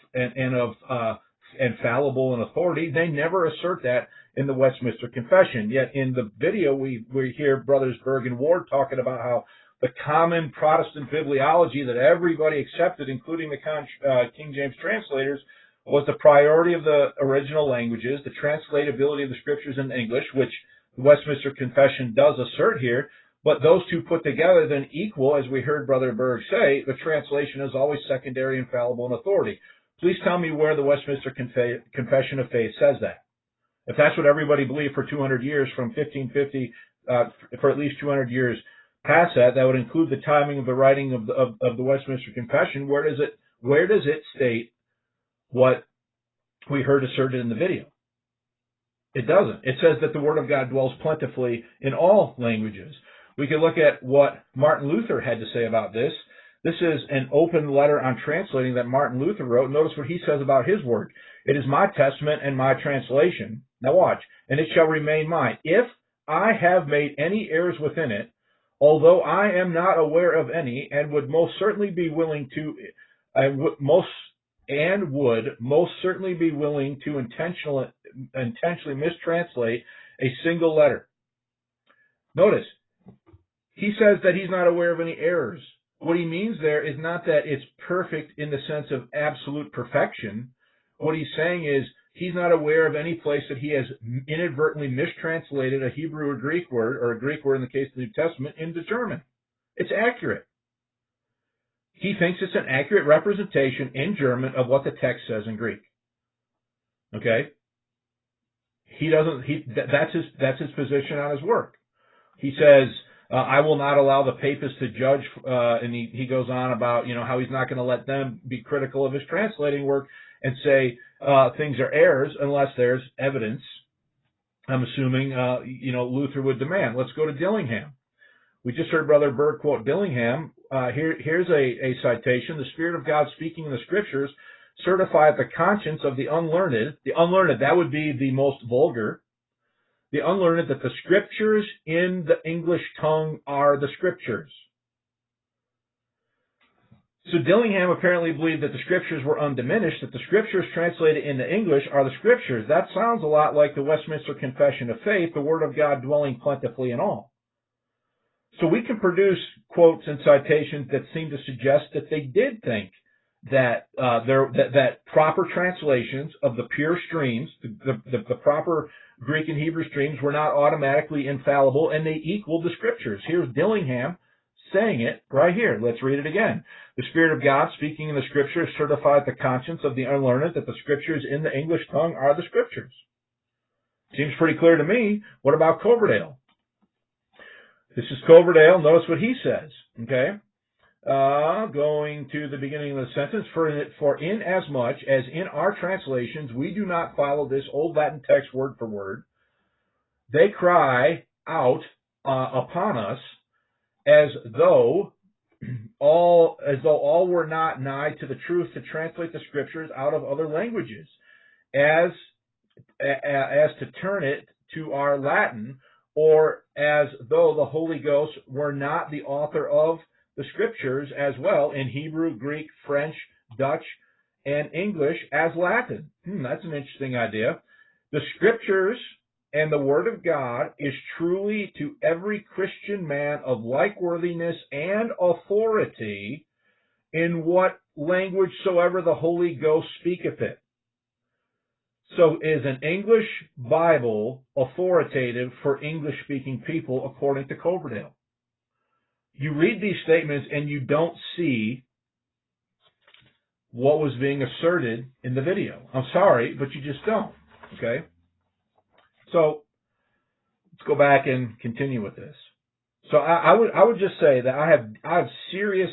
and fallible in authority. They never assert that in the Westminster Confession. Yet in the video we hear Brothers Berg and Ward talking about how the common Protestant bibliology that everybody accepted, including the King James translators, was the priority of the original languages, the translatability of the Scriptures in English, which the Westminster Confession does assert here. But those two put together then equal, as we heard Brother Berg say, the translation is always secondary, infallible, and authority. Please tell me where the Westminster Confession of Faith says that. If that's what everybody believed for 200 years, from 1550 for at least 200 years past that, that would include the timing of the writing of the Westminster Confession. Where does it state what we heard asserted in the video? It doesn't. It says that the Word of God dwells plentifully in all languages. We can look at what Martin Luther had to say about this. This is an open letter on translating that Martin Luther wrote. Notice what he says about his work. It is my testament and my translation. Now watch. And it shall remain mine. If I have made any errors within it, although I am not aware of any, and would most certainly be willing to, intentionally mistranslate a single letter. Notice, he says that he's not aware of any errors. What he means there is not that it's perfect in the sense of absolute perfection. What he's saying is he's not aware of any place that he has inadvertently mistranslated a Hebrew or Greek word, or a Greek word in the case of the New Testament, into German. It's accurate. He thinks it's an accurate representation in German of what the text says in Greek. Okay? That's his position on his work. He says, I will not allow the papists to judge, and he goes on about, how he's not going to let them be critical of his translating work and say things are errors unless there's evidence. I'm assuming, Luther would demand. Let's go to Dillingham. We just heard Brother Berg quote Dillingham. Here's a citation. The Spirit of God speaking in the Scriptures certifieth the conscience of the unlearned. The unlearned, that would be the most vulgar. The unlearned, that the Scriptures in the English tongue are the Scriptures. So Dillingham apparently believed that the Scriptures were undiminished, that the Scriptures translated into English are the Scriptures. That sounds a lot like the Westminster Confession of Faith, the Word of God dwelling plentifully in all. So we can produce quotes and citations that seem to suggest that they did think that that proper translations of the pure streams, the proper Greek and Hebrew streams, were not automatically infallible, and they equaled the Scriptures. Here's Dillingham saying it right here. Let's read it again. The Spirit of God speaking in the Scriptures certified the conscience of the unlearned that the Scriptures in the English tongue are the Scriptures. Seems pretty clear to me. What about Coverdale? This is Coverdale. Notice what he says. Okay? Going to the beginning of the sentence, for inasmuch as in our translations we do not follow this old Latin text word for word, they cry out upon us as though all were not nigh to the truth to translate the Scriptures out of other languages, as to turn it to our Latin, or as though the Holy Ghost were not the author of the Scriptures as well in Hebrew, Greek, French, Dutch, and English as Latin. That's an interesting idea. The Scriptures and the Word of God is truly to every Christian man of like worthiness and authority in what language soever the Holy Ghost speaketh it. So is an English Bible authoritative for English-speaking people according to Coverdale? You read these statements and you don't see what was being asserted in the video. I'm sorry, but you just don't. Okay? So let's go back and continue with this. So I would just say that I have serious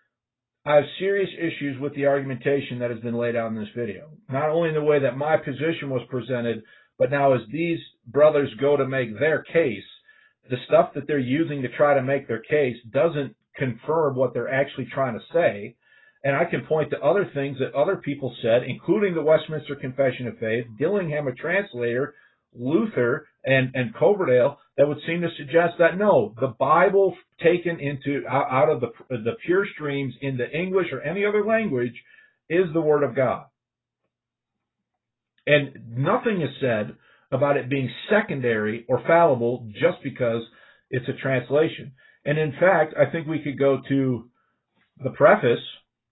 issues with the argumentation that has been laid out in this video. Not only in the way that my position was presented, but now as these brothers go to make their case, the stuff that they're using to try to make their case doesn't confirm what they're actually trying to say. And I can point to other things that other people said, including the Westminster Confession of Faith, Dillingham, a translator, Luther, and Coverdale, that would seem to suggest that no, the Bible taken out of the pure streams into English or any other language is the Word of God. And nothing is said about it being secondary or fallible just because it's a translation. And in fact, I think we could go to the preface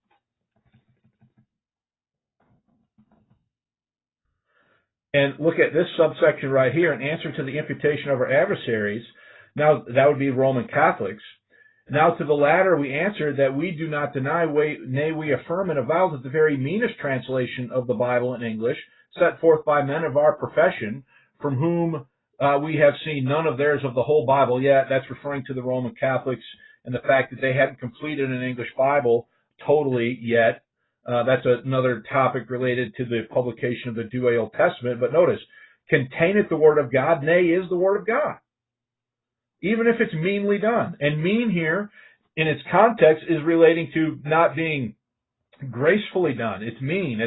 and look at this subsection right here, an answer to the imputation of our adversaries. Now, that would be Roman Catholics. Now, to the latter, we answer that we do not deny, nay, we affirm and avow that the very meanest translation of the Bible in English, set forth by men of our profession, from whom we have seen none of theirs of the whole Bible yet. That's referring to the Roman Catholics and the fact that they hadn't completed an English Bible totally yet. That's another topic related to the publication of the Douay Old Testament. But notice, containeth the Word of God, nay, is the Word of God, even if it's meanly done. And mean here, in its context, is relating to not being gracefully done. It's mean.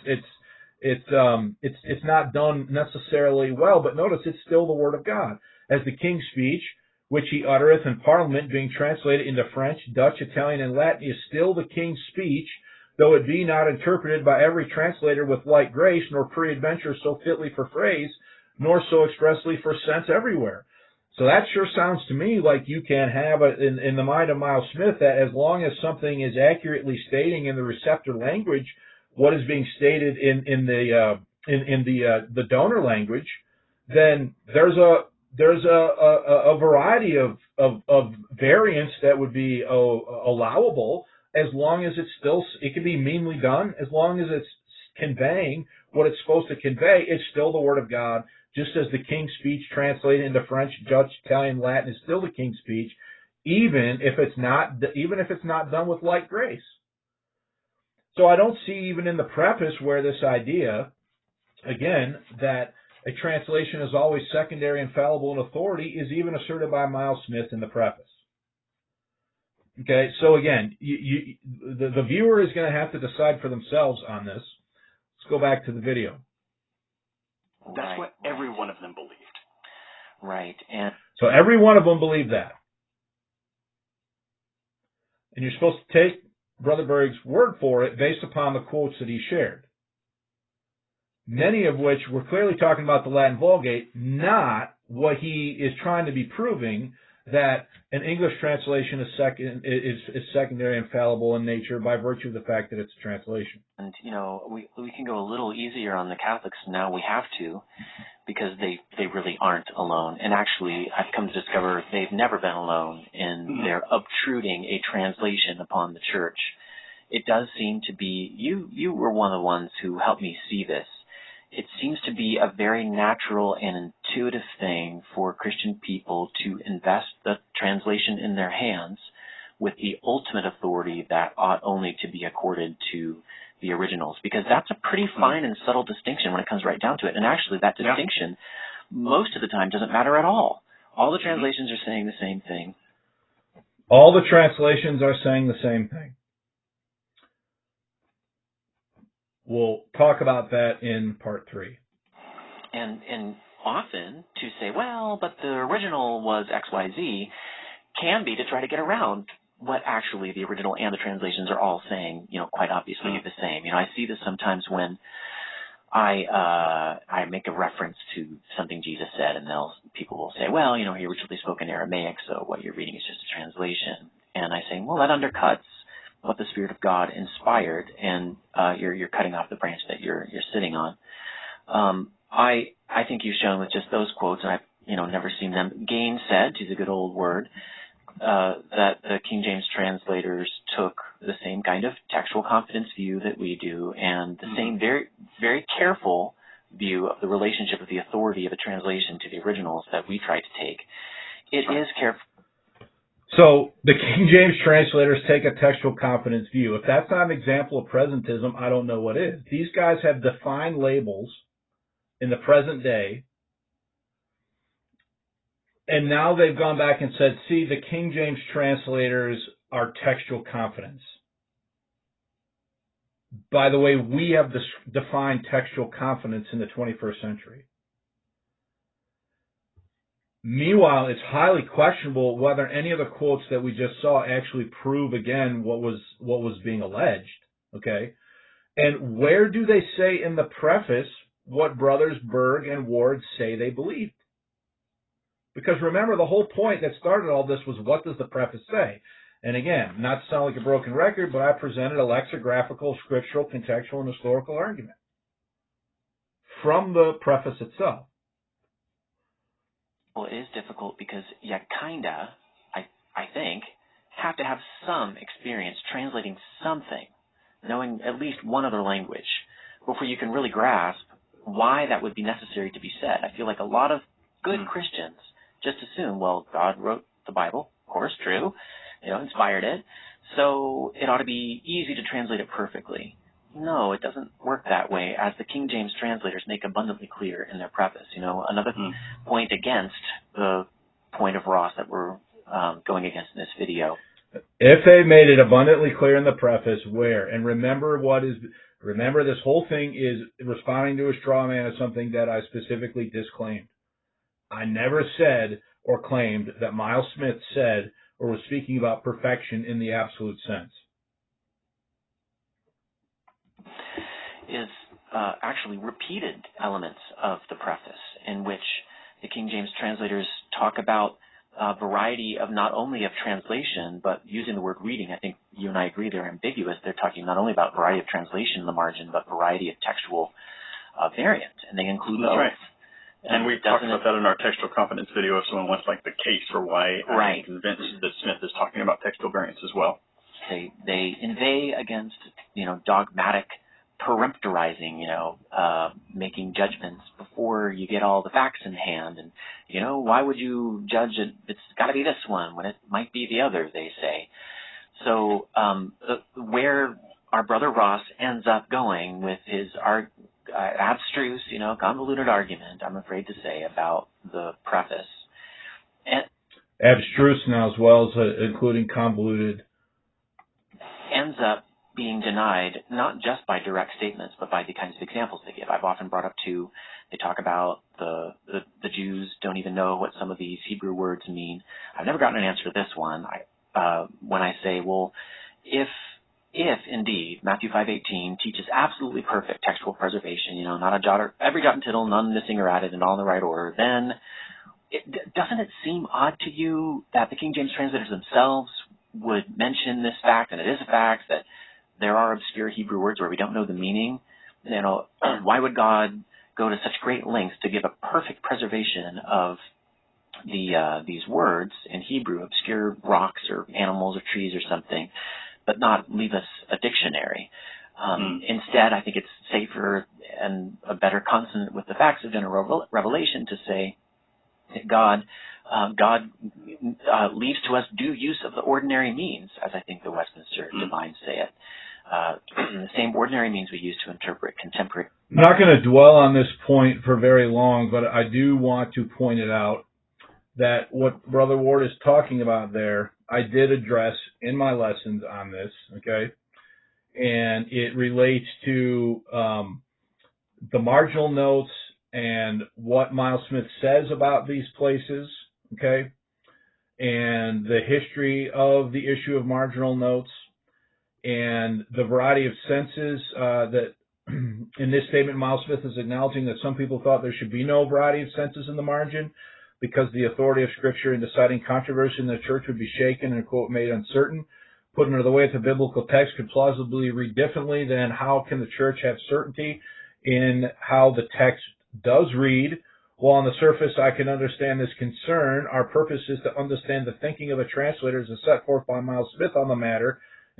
It's not done necessarily well. But notice, it's still the Word of God, as the King's speech, which he uttereth in Parliament, being translated into French, Dutch, Italian, and Latin, is still the King's speech, though it be not interpreted by every translator with like grace, nor peradventure so fitly for phrase, nor so expressly for sense everywhere. So that sure sounds to me like you can have in the mind of Miles Smith that as long as something is accurately stating in the receptor language what is being stated in the donor language, then there's a variety of variants that would be allowable, as long as it can be meanly done, as long as it's conveying what it's supposed to convey. It's still the Word of God, just as the King's speech translated into French, Dutch, Italian, Latin is still the King's speech, even if it's not done with like grace. So I don't see even in the preface where this idea, again, that a translation is always secondary and fallible in authority is even asserted by Miles Smith in the preface. Okay, so again, the viewer is going to have to decide for themselves on this. Let's go back to the video. That's what every one of them believed. Right. And so every one of them believed that. And you're supposed to take Brother Berg's word for it based upon the quotes that he shared, many of which were clearly talking about the Latin Vulgate, not what he is trying to be proving, that an English translation is secondary and fallible in nature by virtue of the fact that it's a translation. And, we can go a little easier on the Catholics now. We have to, because they really aren't alone. And actually, I've come to discover they've never been alone in their obtruding a translation upon the church. It does seem to be, you were one of the ones who helped me see this. It seems to be a very natural and intuitive thing for Christian people to invest the translation in their hands with the ultimate authority that ought only to be accorded to the originals, because that's a pretty fine and subtle distinction when it comes right down to it. And actually, that distinction, most of the time, doesn't matter at all. All the translations are saying the same thing. All the translations are saying the same thing. We'll talk about that in part 3. And often to say, well, but the original was XYZ, can be to try to get around what actually the original and the translations are all saying, quite obviously the same. I see this sometimes when I make a reference to something Jesus said, and people will say, well, he originally spoke in Aramaic, so what you're reading is just a translation. And I say, well, that undercuts what the Spirit of God inspired, and you're cutting off the branch that you're sitting on. I think you've shown with just those quotes, and I've never seen them gainsaid, to use a good old word, that the King James translators took the same kind of textual confidence view that we do, and the same very, very careful view of the relationship of the authority of a translation to the originals that we try to take. It is careful. So the King James translators take a textual confidence view. If that's not an example of presentism, I don't know what is. These guys have defined labels in the present day, and now they've gone back and said, see, the King James translators are textual confidence. By the way, we have defined textual confidence in the 21st century. Meanwhile, it's highly questionable whether any of the quotes that we just saw actually prove again what was being alleged. Okay, and where do they say in the preface what brothers Berg and Ward say they believed? Because remember, the whole point that started all this was, what does the preface say? And again, not to sound like a broken record, but I presented a lexicographical, scriptural, contextual, and historical argument from the preface itself. Well, it is difficult because you kinda, I think, have to have some experience translating something, knowing at least one other language, before you can really grasp why that would be necessary to be said. I feel like a lot of good Christians just assume, well, God wrote the Bible, of course, true, inspired it, so it ought to be easy to translate it perfectly. No, it doesn't work that way, as the King James translators make abundantly clear in their preface. Another point against the point of Ross that we're going against in this video. If they made it abundantly clear in the preface, where? And remember this whole thing is responding to a straw man as something that I specifically disclaimed. I never said or claimed that Miles Smith said or was speaking about perfection in the absolute sense. Is actually repeated elements of the preface in which the King James translators talk about a variety of not only of translation, but using the word reading. I think you and I agree they're ambiguous. They're talking not only about variety of translation in the margin, but variety of textual variant, and they include both. Right. And we talked about that in our textual confidence video if someone wants like the case for why I'm convinced that Smith is talking about textual variants as well. They inveigh against, dogmatic peremptorizing, making judgments before you get all the facts in hand. And, why would you judge it? It's got to be this one when it might be the other, they say. So where our brother Ross ends up going with his abstruse, convoluted argument, I'm afraid to say, about the preface. And abstruse now as well as including convoluted. Ends up being denied not just by direct statements, but by the kinds of examples they give. I've often brought up too, they talk about the Jews don't even know what some of these Hebrew words mean. I've never gotten an answer to this one. When I say, well, if indeed Matthew 5:18 teaches absolutely perfect textual preservation, not a jot or every jot and tittle, none missing or added, and all in the right order, then doesn't it seem odd to you that the King James translators themselves would mention this fact, and it is a fact, that there are obscure Hebrew words where we don't know the meaning? Why would God go to such great lengths to give a perfect preservation of these words in Hebrew, obscure rocks or animals or trees or something, but not leave us a dictionary? Instead, I think it's safer and a better consonant with the facts of general revelation to say that God leaves to us due use of the ordinary means, as I think the Westminster Divines say it. The same ordinary means we use to interpret contemporary. I'm not going to dwell on this point for very long, but I do want to point it out that what Brother Ward is talking about there, I did address in my lessons on this, okay? And it relates to the marginal notes and what Miles Smith says about these places, okay? And the history of the issue of marginal notes and the variety of senses that in this statement, Miles Smith is acknowledging that some people thought there should be no variety of senses in the margin because the authority of Scripture in deciding controversy in the church would be shaken and, quote, made uncertain. Put another way, if the biblical text could plausibly read differently, then how can the church have certainty in how the text does read? While on the surface I can understand this concern, our purpose is to understand the thinking of the translators as set forth by Miles Smith on the matter,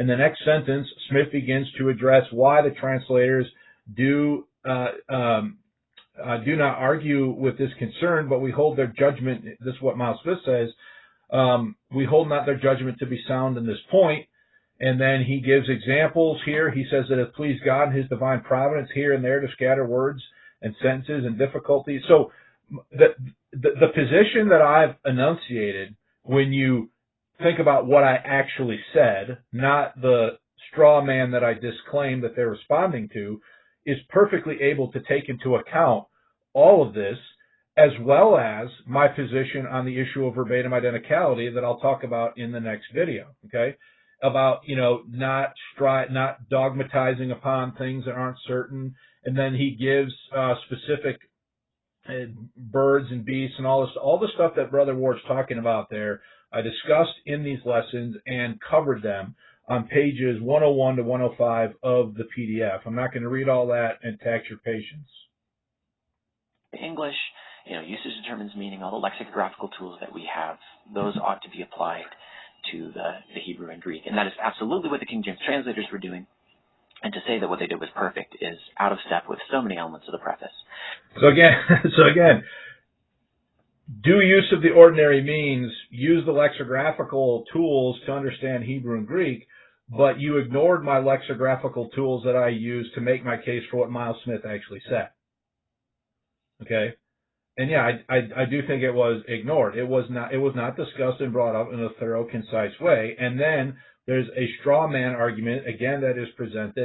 In the next sentence, Smith begins to address why the translators do not argue with this concern, but we hold their judgment. This is what Miles Smith says. We hold not their judgment to be sound in this point. And then he gives examples here. He says that it pleased God in his divine providence here and there to scatter words and sentences and difficulties. So the position that I've enunciated, when you think about what I actually said, not the straw man that I disclaimed that they're responding to, is perfectly able to take into account all of this, as well as my position on the issue of verbatim identicality that I'll talk about in the next video, okay? About, not dogmatizing upon things that aren't certain. And then he gives specific birds and beasts and all the stuff that Brother Ward's talking about there. I discussed in these lessons and covered them on pages 101 to 105 of the PDF. I'm not going to read all that and tax your patience. English, usage determines meaning. All the lexicographical tools that we have, those ought to be applied to the Hebrew and Greek. And that is absolutely what the King James translators were doing. And to say that what they did was perfect is out of step with so many elements of the preface. So again, do use of the ordinary means, use the lexicographical tools to understand Hebrew and Greek, but you ignored my lexicographical tools that I used to make my case for what Miles Smith actually said. Okay? And yeah, I do think it was ignored. It was not discussed and brought up in a thorough, concise way. And then there's a straw man argument again that is presented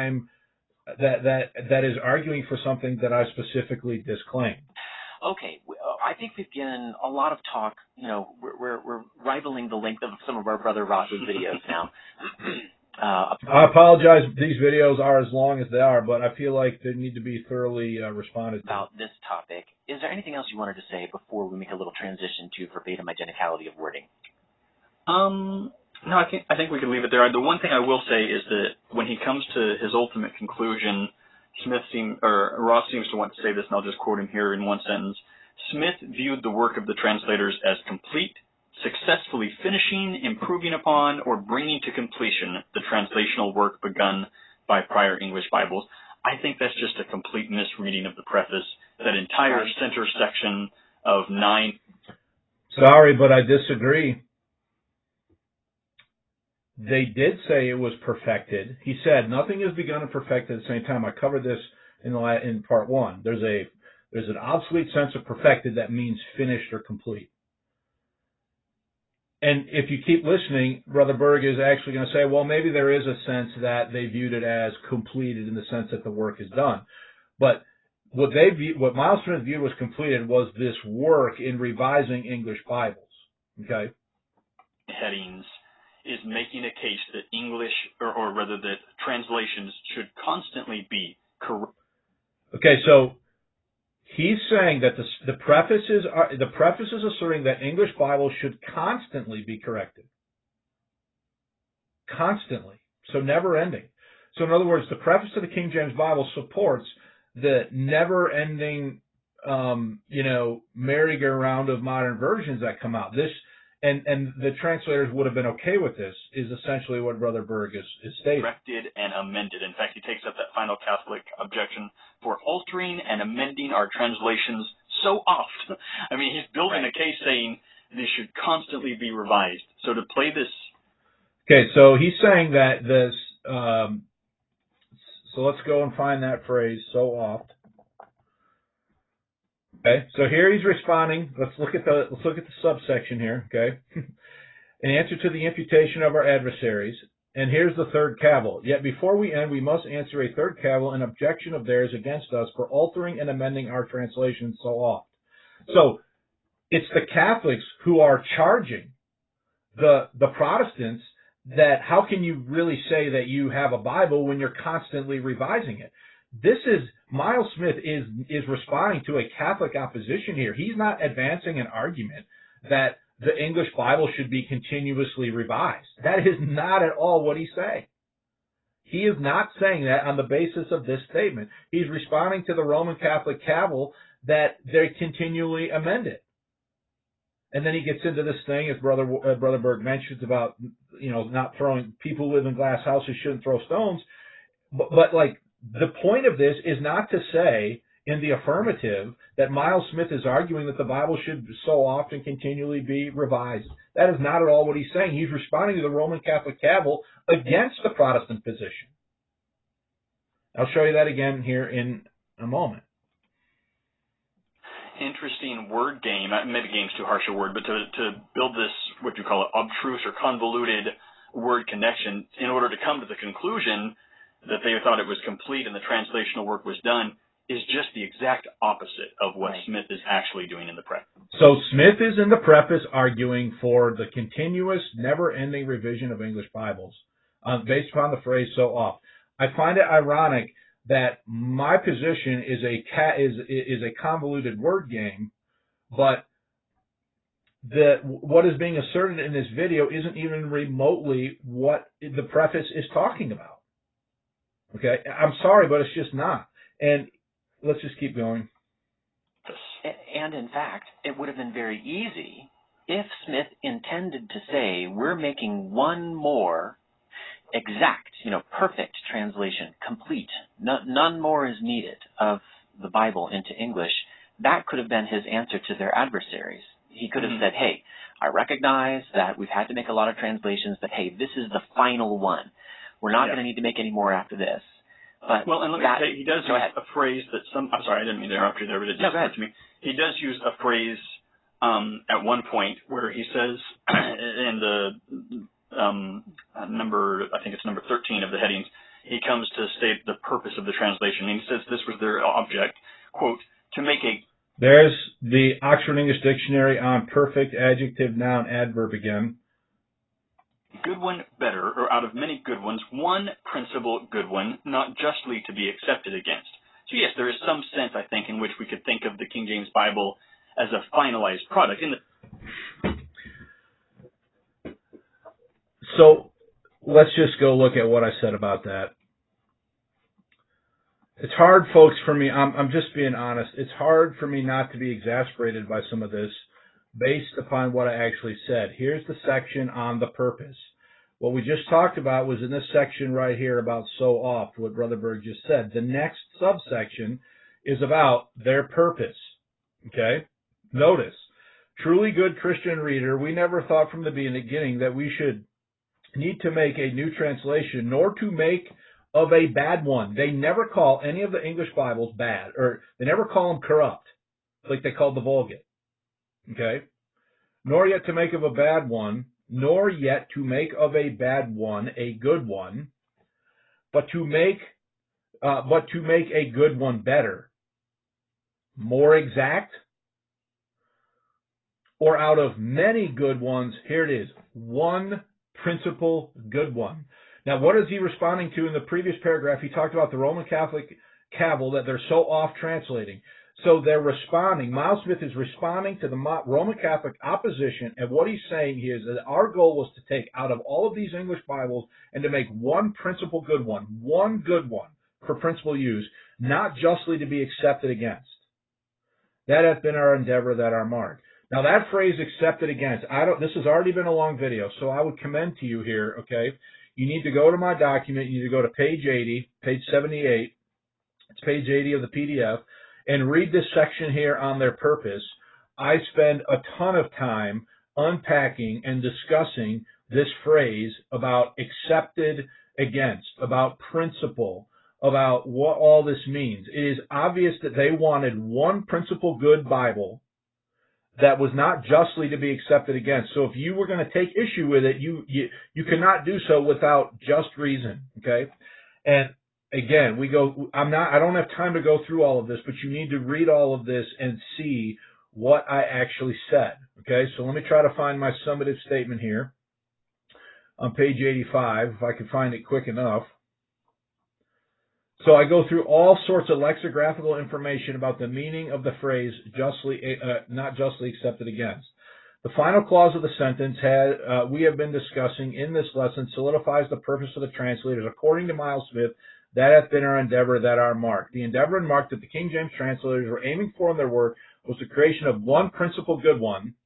that is arguing for something that I specifically disclaimed. Okay, I think we've given a lot of talk. We're rivaling the length of some of our Brother Ross's videos now. I apologize. These videos are as long as they are, but I feel like they need to be thoroughly responded to. About this topic, is there anything else you wanted to say before we make a little transition to verbatim identicality of wording? No, I think we could leave it there. The one thing I will say is that when he comes to his ultimate conclusion, Ross seems to want to say this, and I'll just quote him here in one sentence. Smith viewed the work of the translators as complete, successfully finishing, improving upon, or bringing to completion the translational work begun by prior English Bibles. I think that's just a complete misreading of the preface. That entire center section of 9. Sorry, but I disagree. They did say it was perfected. He said nothing is begun and perfected at the same time. I covered this in part 1. There's an obsolete sense of perfected that means finished or complete. And if you keep listening, Brother Berg is actually going to say, well, maybe there is a sense that they viewed it as completed in the sense that the work is done. But what Miles Smith viewed was completed was this work in revising English Bibles. Okay? Headings is making a case that English, or rather that translations should constantly be correct. Okay, so he's saying that the preface is asserting that English Bibles should constantly be corrected. Constantly. So never ending. So in other words, the preface to the King James Bible supports the never-ending, merry-go-round of modern versions that come out. And the translators would have been okay with this, is essentially what Brother Berg is stating. Corrected and amended. In fact, he takes up that final Catholic objection for altering and amending our translations so oft. I mean, he's building a case saying they should constantly be revised. So to play this... Okay, so he's saying that this... so let's go and find that phrase, so oft. Okay, so here he's responding. Let's look at the subsection here. Okay, in answer to the imputation of our adversaries, and here's the third cavil. Yet before we end, we must answer a third cavil, an objection of theirs against us for altering and amending our translations so oft. So it's the Catholics who are charging the Protestants that how can you really say that you have a Bible when you're constantly revising it? Miles Smith is responding to a Catholic opposition here. He's not advancing an argument that the English Bible should be continuously revised. That is not at all what he's saying. He is not saying that on the basis of this statement. He's responding to the Roman Catholic cavil that they continually amend it. And then he gets into this thing, as Brother Berg mentions, about, not throwing, people who live in glass houses shouldn't throw stones. But like, the point of this is not to say in the affirmative that Miles Smith is arguing that the Bible should so often continually be revised. That is not at all what he's saying. He's responding to the Roman Catholic cavil against the Protestant position. I'll show you that again here in a moment. Interesting word game. Maybe game's too harsh a word, but to build this, what you call it, obtruse or convoluted word connection in order to come to the conclusion that they thought it was complete and the translational work was done is just the exact opposite of what Smith is actually doing in the preface. So Smith is in the preface arguing for the continuous, never-ending revision of English Bibles based upon the phrase "so oft." I find it ironic that my position is a convoluted word game, but what is being asserted in this video isn't even remotely what the preface is talking about. Okay, I'm sorry, but it's just not. And let's just keep going. And in fact, it would have been very easy if Smith intended to say, we're making one more exact, perfect translation, complete, none more is needed of the Bible into English. That could have been his answer to their adversaries. He could have said, hey, I recognize that we've had to make a lot of translations, but hey, this is the final one. We're not going to need to make any more after this. But well, and let me say, he does use a phrase that I'm sorry, I didn't mean to interrupt you there, but it just occurred to me. He does use a phrase at one point where he says in the number, I think it's number 13 of the headings, he comes to state the purpose of the translation. And he says this was their object, quote, to make a... There's the Oxford English Dictionary on perfect adjective, noun, adverb again. Good one better, or out of many good ones, one principal good one, not justly to be accepted against. So yes, there is some sense, I think, in which we could think of the King James Bible as a finalized product. So let's just go look at what I said about that. It's hard, folks, for me, I'm just being honest, it's hard for me not to be exasperated by some of this based upon what I actually said. Here's the section on the purpose. What we just talked about was in this section right here about so oft, what Brother Berg just said. The next subsection is about their purpose. Okay? Notice, truly good Christian reader, we never thought from the beginning that we should need to make a new translation, nor to make of a bad one. They never call any of the English Bibles bad, or they never call them corrupt, like they called the Vulgate. Okay? Nor yet to make of a bad one, nor yet to make of a bad one a good one, but to make a good one better, more exact, or out of many good ones, here it is, one principal good one. Now, what is he responding to in the previous paragraph? He talked about the Roman Catholic cavil that they're so off translating. So they're responding. Miles Smith is responding to the Roman Catholic opposition, and what he's saying here is that our goal was to take out of all of these English Bibles and to make one principal good one for principal use, not justly to be accepted against. That hath been our endeavor, that our mark. Now that phrase, accepted against, this has already been a long video, so I would commend to you here, okay, you need to go to my document, you need to go to page 80, page 78, it's page 80 of the PDF, and read this section here on their purpose. I spend a ton of time unpacking and discussing this phrase about accepted against, about principle, about what all this means. It is obvious that they wanted one principal good Bible that was not justly to be accepted against. So if you were going to take issue with it, you cannot do so without just reason, okay? And again, I don't have time to go through all of this, but you need to read all of this and see what I actually said, okay? So let me try to find my summative statement here on page 85, if I can find it quick enough. So I go through all sorts of lexicographical information about the meaning of the phrase not justly accepted against. The final clause of the sentence we have been discussing in this lesson solidifies the purpose of the translators. According to Miles Smith, that hath been our endeavor, that our mark. The endeavor and mark that the King James translators were aiming for in their work was the creation of one principal good one,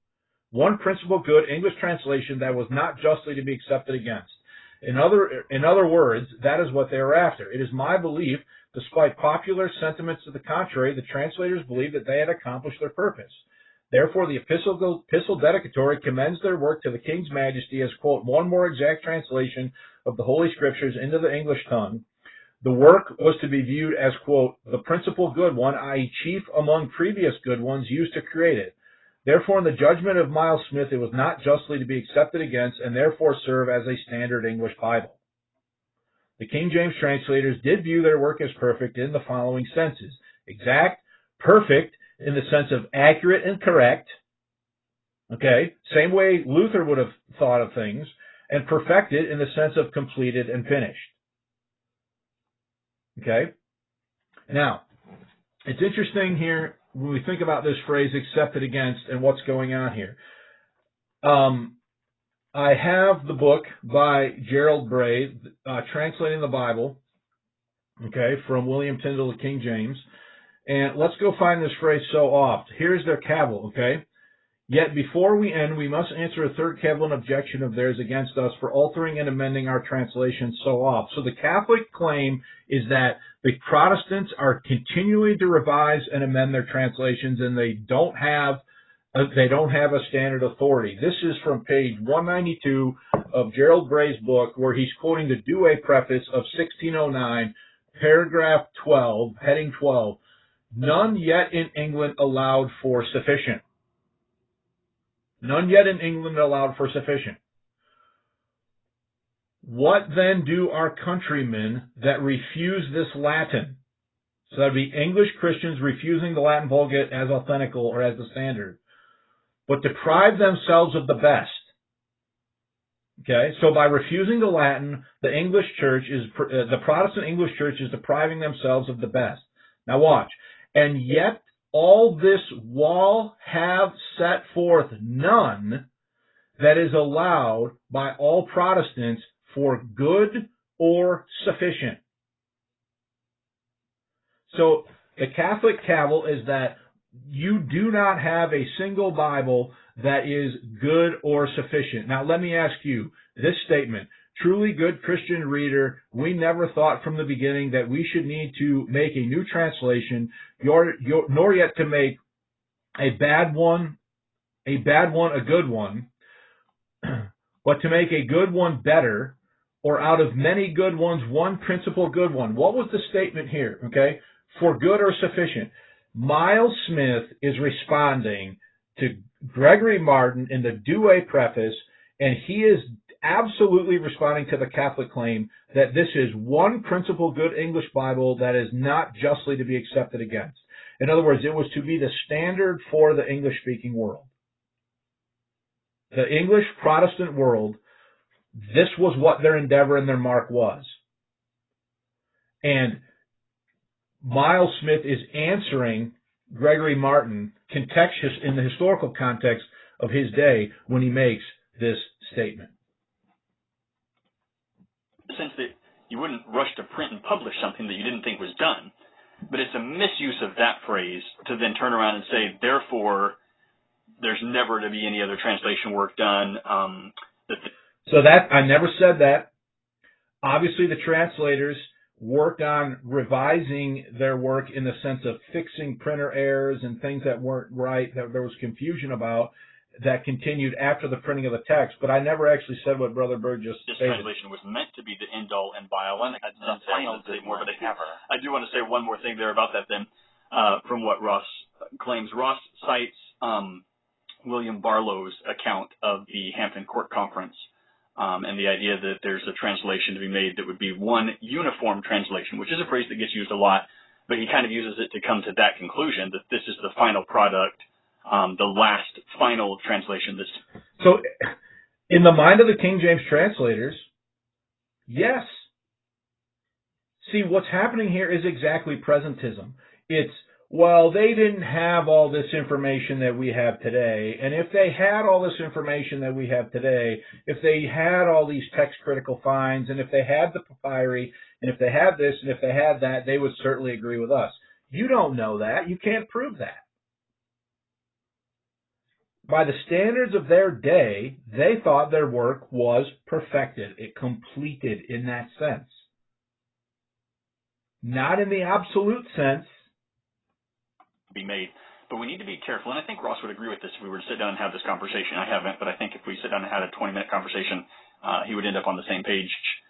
one principal good English translation that was not justly to be accepted against. In other words, that is what they were after. It is my belief, despite popular sentiments to the contrary, the translators believed that they had accomplished their purpose. Therefore, the Epistle Dedicatory commends their work to the King's Majesty as, quote, one more exact translation of the Holy Scriptures into the English tongue. The work was to be viewed as, quote, the principal good one, i.e. chief among previous good ones used to create it. Therefore, in the judgment of Miles Smith, it was not justly to be accepted against, and therefore serve as a standard English Bible. The King James translators did view their work as perfect in the following senses. Exact, perfect, in the sense of accurate and correct. Okay, same way Luther would have thought of things, and perfected in the sense of completed and finished. Okay, now, it's interesting here when we think about this phrase, accepted against, and what's going on here. I have the book by Gerald Bray, Translating the Bible, okay, from William Tyndale to King James. And let's go find this phrase so oft. Here's their cavil, okay? Yet before we end, we must answer a third cavil and objection of theirs against us for altering and amending our translations so oft. So the Catholic claim is that the Protestants are continually to revise and amend their translations, and they don't have a standard authority. This is from page 192 of Gerald Bray's book, where he's quoting the Douay preface of 1609, paragraph 12, heading 12. None yet in England allowed for sufficient. None yet in England allowed for sufficient. What then do our countrymen that refuse this Latin? So that would be English Christians refusing the Latin Vulgate as authentical or as the standard, but deprive themselves of the best. Okay, so by refusing the Latin, the Protestant English Church is depriving themselves of the best. Now watch. And yet all this wall have set forth none that is allowed by all Protestants for good or sufficient. So the Catholic cavil is that you do not have a single Bible that is good or sufficient. Now let me ask you this statement. Truly good Christian reader, we never thought from the beginning that we should need to make a new translation, nor yet to make a bad one a good one, but to make a good one better, or out of many good ones, one principal good one. What was the statement here? Okay, for good or sufficient. Miles Smith is responding to Gregory Martin in the Douay preface, and he is absolutely responding to the Catholic claim that this is one principal good English Bible that is not justly to be accepted against. In other words, it was to be the standard for the English-speaking world. The English Protestant world, this was what their endeavor and their mark was. And Miles Smith is answering Gregory Martin in the historical context of his day when he makes this statement. The sense that you wouldn't rush to print and publish something that you didn't think was done. But it's a misuse of that phrase to then turn around and say, therefore, there's never to be any other translation work done. So that, I never said that. Obviously, the translators worked on revising their work in the sense of fixing printer errors and things that weren't right, that there was confusion about, that continued after the printing of the text. But I never actually said what Brother Bird just This stated. translation was meant to be the end-all and be-all. And the final say more, but ever. I do want to say one more thing there about that then, from what Ross claims. Ross cites William Barlow's account of the Hampton Court Conference, and the idea that there's a translation to be made that would be one uniform translation, which is a phrase that gets used a lot, but he kind of uses it to come to that conclusion, that this is the final product, the last final translation. So, in the mind of the King James translators, yes. See, what's happening here is exactly presentism. It's, well, they didn't have all this information that we have today, and if they had all this information that we have today, if they had all these text-critical finds, and if they had the papyri, and if they had this, and if they had that, they would certainly agree with us. You don't know that. You can't prove that. by the standards of their day, they thought their work was perfected. It completed in that sense. Not in the absolute sense. Be made. But we need to be careful, and I think Ross would agree with this if we were to sit down and have this conversation. I haven't, but I think if we sit down and had a 20-minute conversation, he would end up on the same page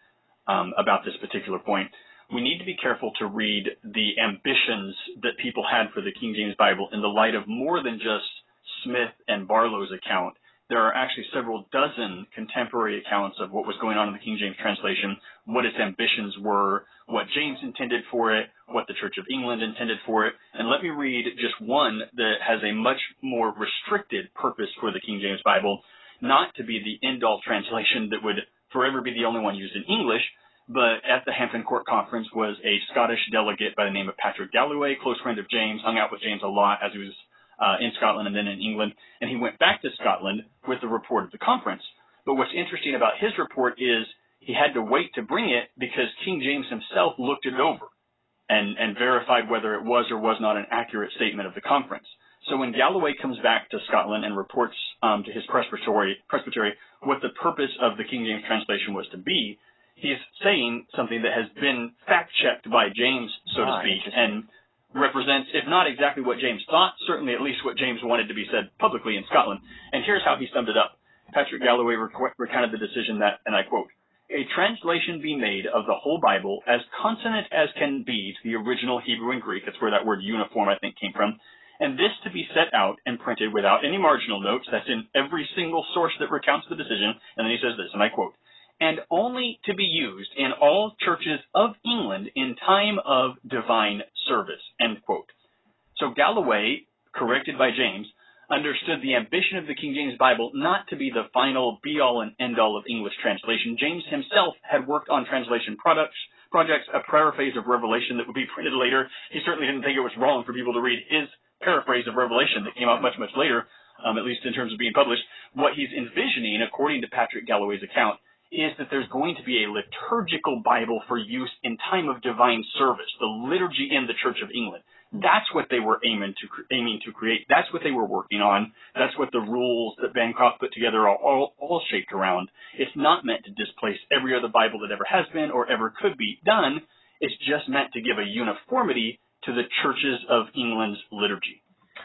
about this particular point. We need to be careful to read the ambitions that people had for the King James Bible in the light of more than just Smith and Barlow's account. There are actually several dozen contemporary accounts of what was going on in the King James translation, what its ambitions were, what James intended for it, what the Church of England intended for it. And let me read just one that has a much more restricted purpose for the King James Bible, not to be the end-all translation that would forever be the only one used in English, but at the Hampton Court Conference was a Scottish delegate by the name of Patrick Galloway, close friend of James, hung out with James a lot as he was in Scotland and then in England, and he went back to Scotland with the report of the conference. But what's interesting about his report is he had to wait to bring it because King James himself looked it over and verified whether it was or was not an accurate statement of the conference. So when Galloway comes back to Scotland and reports to his presbytery what the purpose of the King James translation was to be, he's saying something that has been fact-checked by James, so to speak, and represents, if not exactly what James thought, certainly at least what James wanted to be said publicly in Scotland. And here's how he summed it up. Patrick Galloway recounted the decision that, and I quote, "A translation be made of the whole Bible as consonant as can be to the original Hebrew and Greek," that's where that word uniform, I think, came from, "and this to be set out and printed without any marginal notes," that's in every single source that recounts the decision, and then he says this, and I quote, "and only to be used in all churches of England in time of divine service," end quote. So Galloway, corrected by James, understood the ambition of the King James Bible not to be the final be-all and end-all of English translation. James himself had worked on translation projects, a paraphrase of Revelation that would be printed later. He certainly didn't think it was wrong for people to read his paraphrase of Revelation that came out much, much later, at least in terms of being published. What he's envisioning, according to Patrick Galloway's account, is that there's going to be a liturgical Bible for use in time of divine service, the liturgy in the Church of England. That's what they were aiming to create. That's what they were working on. That's what the rules that Bancroft put together are all shaped around. It's not meant to displace every other Bible that ever has been or ever could be done. It's just meant to give a uniformity to the churches of England's liturgy.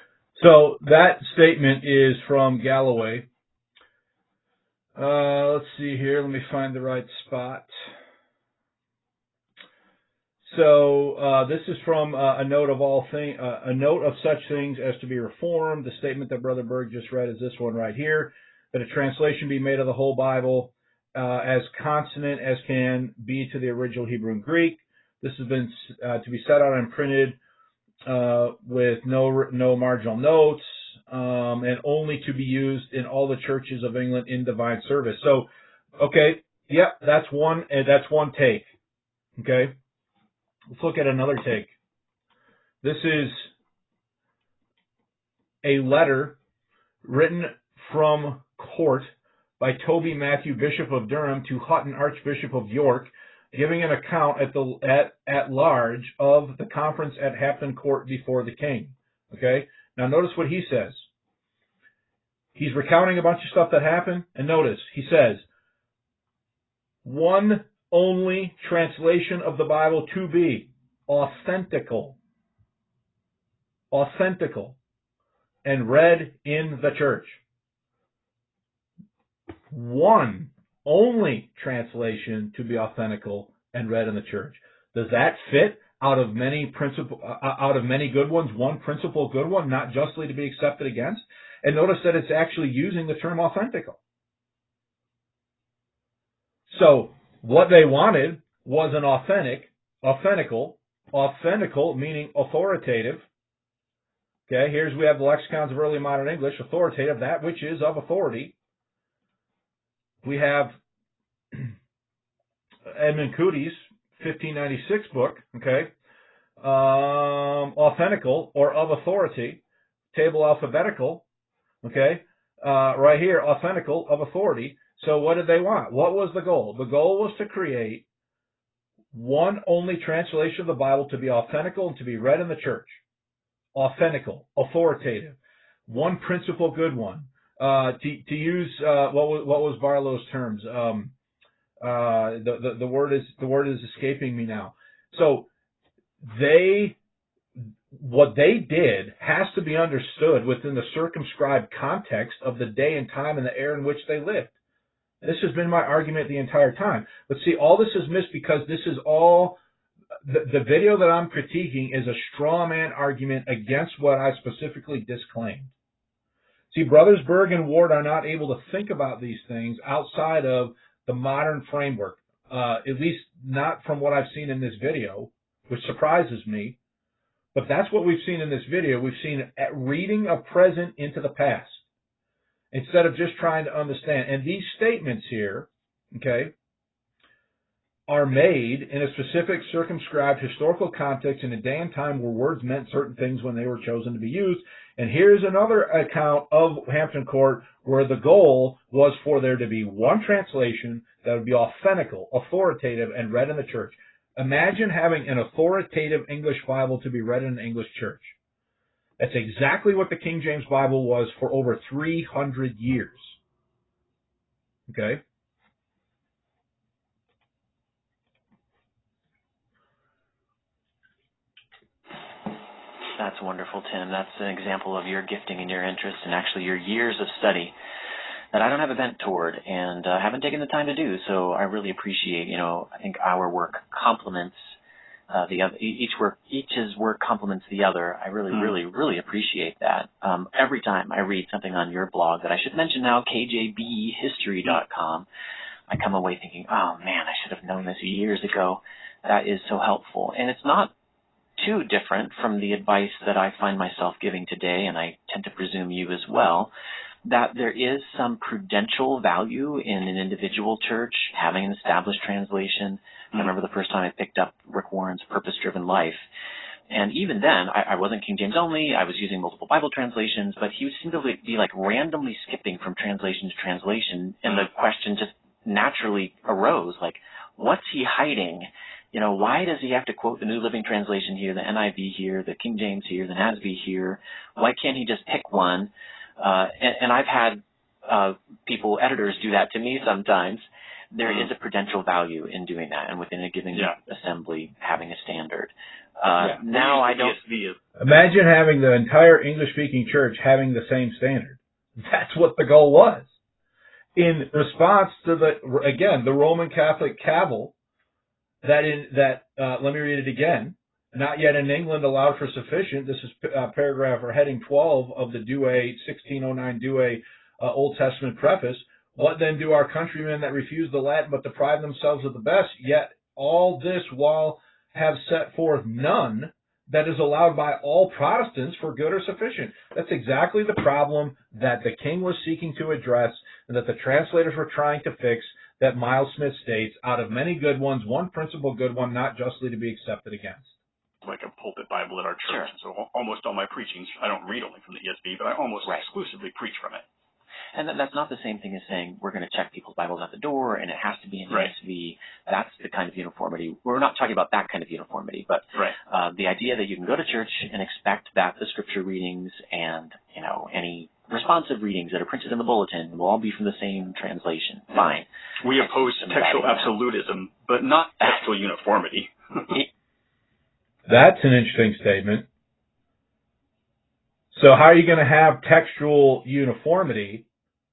So that statement is from Galloway. Let's see here. Let me find the right spot. So this is from a note of such things as to be reformed. The statement that Brother Berg just read is this one right here: that a translation be made of the whole Bible as consonant as can be to the original Hebrew and Greek. This has been to be set out and printed with no marginal notes. And only to be used in all the churches of England in divine service. So, okay, yep, that's one take. Okay, let's look at another take. This is a letter written from court by Toby Matthew, Bishop of Durham, to Hutton, Archbishop of York, giving an account at large of the conference at Hampton Court before the king. Okay, now notice what he says. He's recounting a bunch of stuff that happened, and notice, he says, one only translation of the Bible to be authentical, and read in the church. One only translation to be authentical and read in the church. Does that fit out of many good ones, one principal good one, not justly to be accepted against? And notice that it's actually using the term authentical. So what they wanted was an authentical meaning authoritative. Okay, we have the lexicons of early modern English, authoritative, that which is of authority. We have Edmund Cootie's 1596 book, okay, authentical or of authority, table alphabetical. Okay, right here, authentical of authority. So what did they want? What was the goal? The goal was to create one only translation of the Bible to be authentical and to be read in the church. Authentical, authoritative, one principal good one. To use what was Barlow's terms? The word is escaping me now. So what they did has to be understood within the circumscribed context of the day and time and the era in which they lived. This has been my argument the entire time. But see, all this is missed because this is all the video that I'm critiquing is a straw man argument against what I specifically disclaimed. See, Brothers Berg and Ward are not able to think about these things outside of the modern framework, at least not from what I've seen in this video, which surprises me. But that's what we've seen in this video. We've seen reading a present into the past instead of just trying to understand. And these statements here, okay, are made in a specific circumscribed historical context in a day and time where words meant certain things when they were chosen to be used. And here's another account of Hampton Court where the goal was for there to be one translation that would be authentic, authoritative, and read in the church. Imagine having an authoritative English Bible to be read in an English church. That's exactly what the King James Bible was for over 300 years. Okay? That's wonderful, Tim. That's an example of your gifting and your interest and actually your years of study that I don't have a bent toward and haven't taken the time to do. So I really appreciate, I think our work complements the other. Each's work complements the other. I really, really appreciate that. Every time I read something on your blog that I should mention now, kjbhistory.com, I come away thinking, oh man, I should have known this years ago. That is so helpful. And it's not too different from the advice that I find myself giving today, and I tend to presume you as well, that there is some prudential value in an individual church having an established translation. I remember the first time I picked up Rick Warren's Purpose-Driven Life, and even then, I wasn't King James only. I was using multiple Bible translations, but he would seem to be like randomly skipping from translation to translation, and the question just naturally arose, like, what's he hiding? Why does he have to quote the New Living Translation here, the NIV here, the King James here, the NASB here? Why can't he just pick one? And I've had editors do that to me sometimes. There is a prudential value in doing that, and within a given assembly having a standard. Now I don't. Imagine having the entire English-speaking church having the same standard. That's what the goal was. In response to the Roman Catholic cavil, let me read it again. Not yet in England allowed for sufficient. This is paragraph or heading 12 of the Douay 1609 Douay Old Testament preface. What then do our countrymen that refuse the Latin but deprive themselves of the best? Yet all this while have set forth none that is allowed by all Protestants for good or sufficient. That's exactly the problem that the king was seeking to address and that the translators were trying to fix. That Miles Smith states, out of many good ones, one principal good one not justly to be accepted against. Like a pulpit Bible at our church. Sure. So almost all my preachings, I don't read only from the ESV, but I almost exclusively preach from it. And that's not the same thing as saying we're going to check people's Bibles at the door and it has to be in ESV. That's the kind of uniformity. We're not talking about that kind of uniformity, but the idea that you can go to church and expect that the scripture readings and, any responsive readings that are printed in the bulletin will all be from the same translation. Fine. We oppose textual absolutism, but not textual uniformity. That's an interesting statement. So how are you going to have textual uniformity?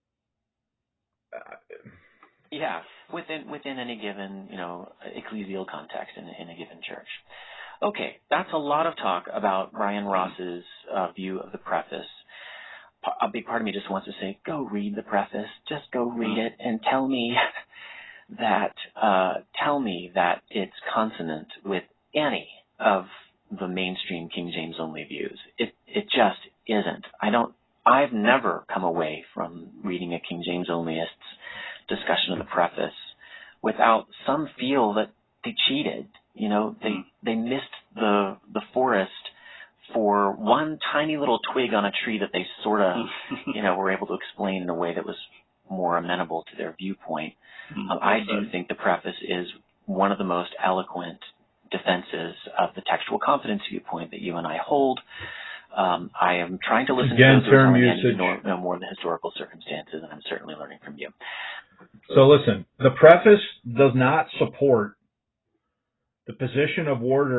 Within any given, ecclesial context in a given church. Okay, that's a lot of talk about Brian Ross's view of the preface. A big part of me just wants to say, go read the preface. Just go read it and tell me that it's consonant with any of the mainstream King James only views. It just isn't. I've never come away from reading a King James onlyist's discussion of the preface without some feel that they cheated. They missed the forest for one tiny little twig on a tree that they sort of, were able to explain in a way that was more amenable to their viewpoint. I do think the preface is one of the most eloquent defenses of the textual confidence viewpoint that you and I hold. I am trying to listen Again, to those who are term telling me I need usage. to know more of the historical circumstances, and I'm certainly learning from you. So listen, the preface does not support the position of Ward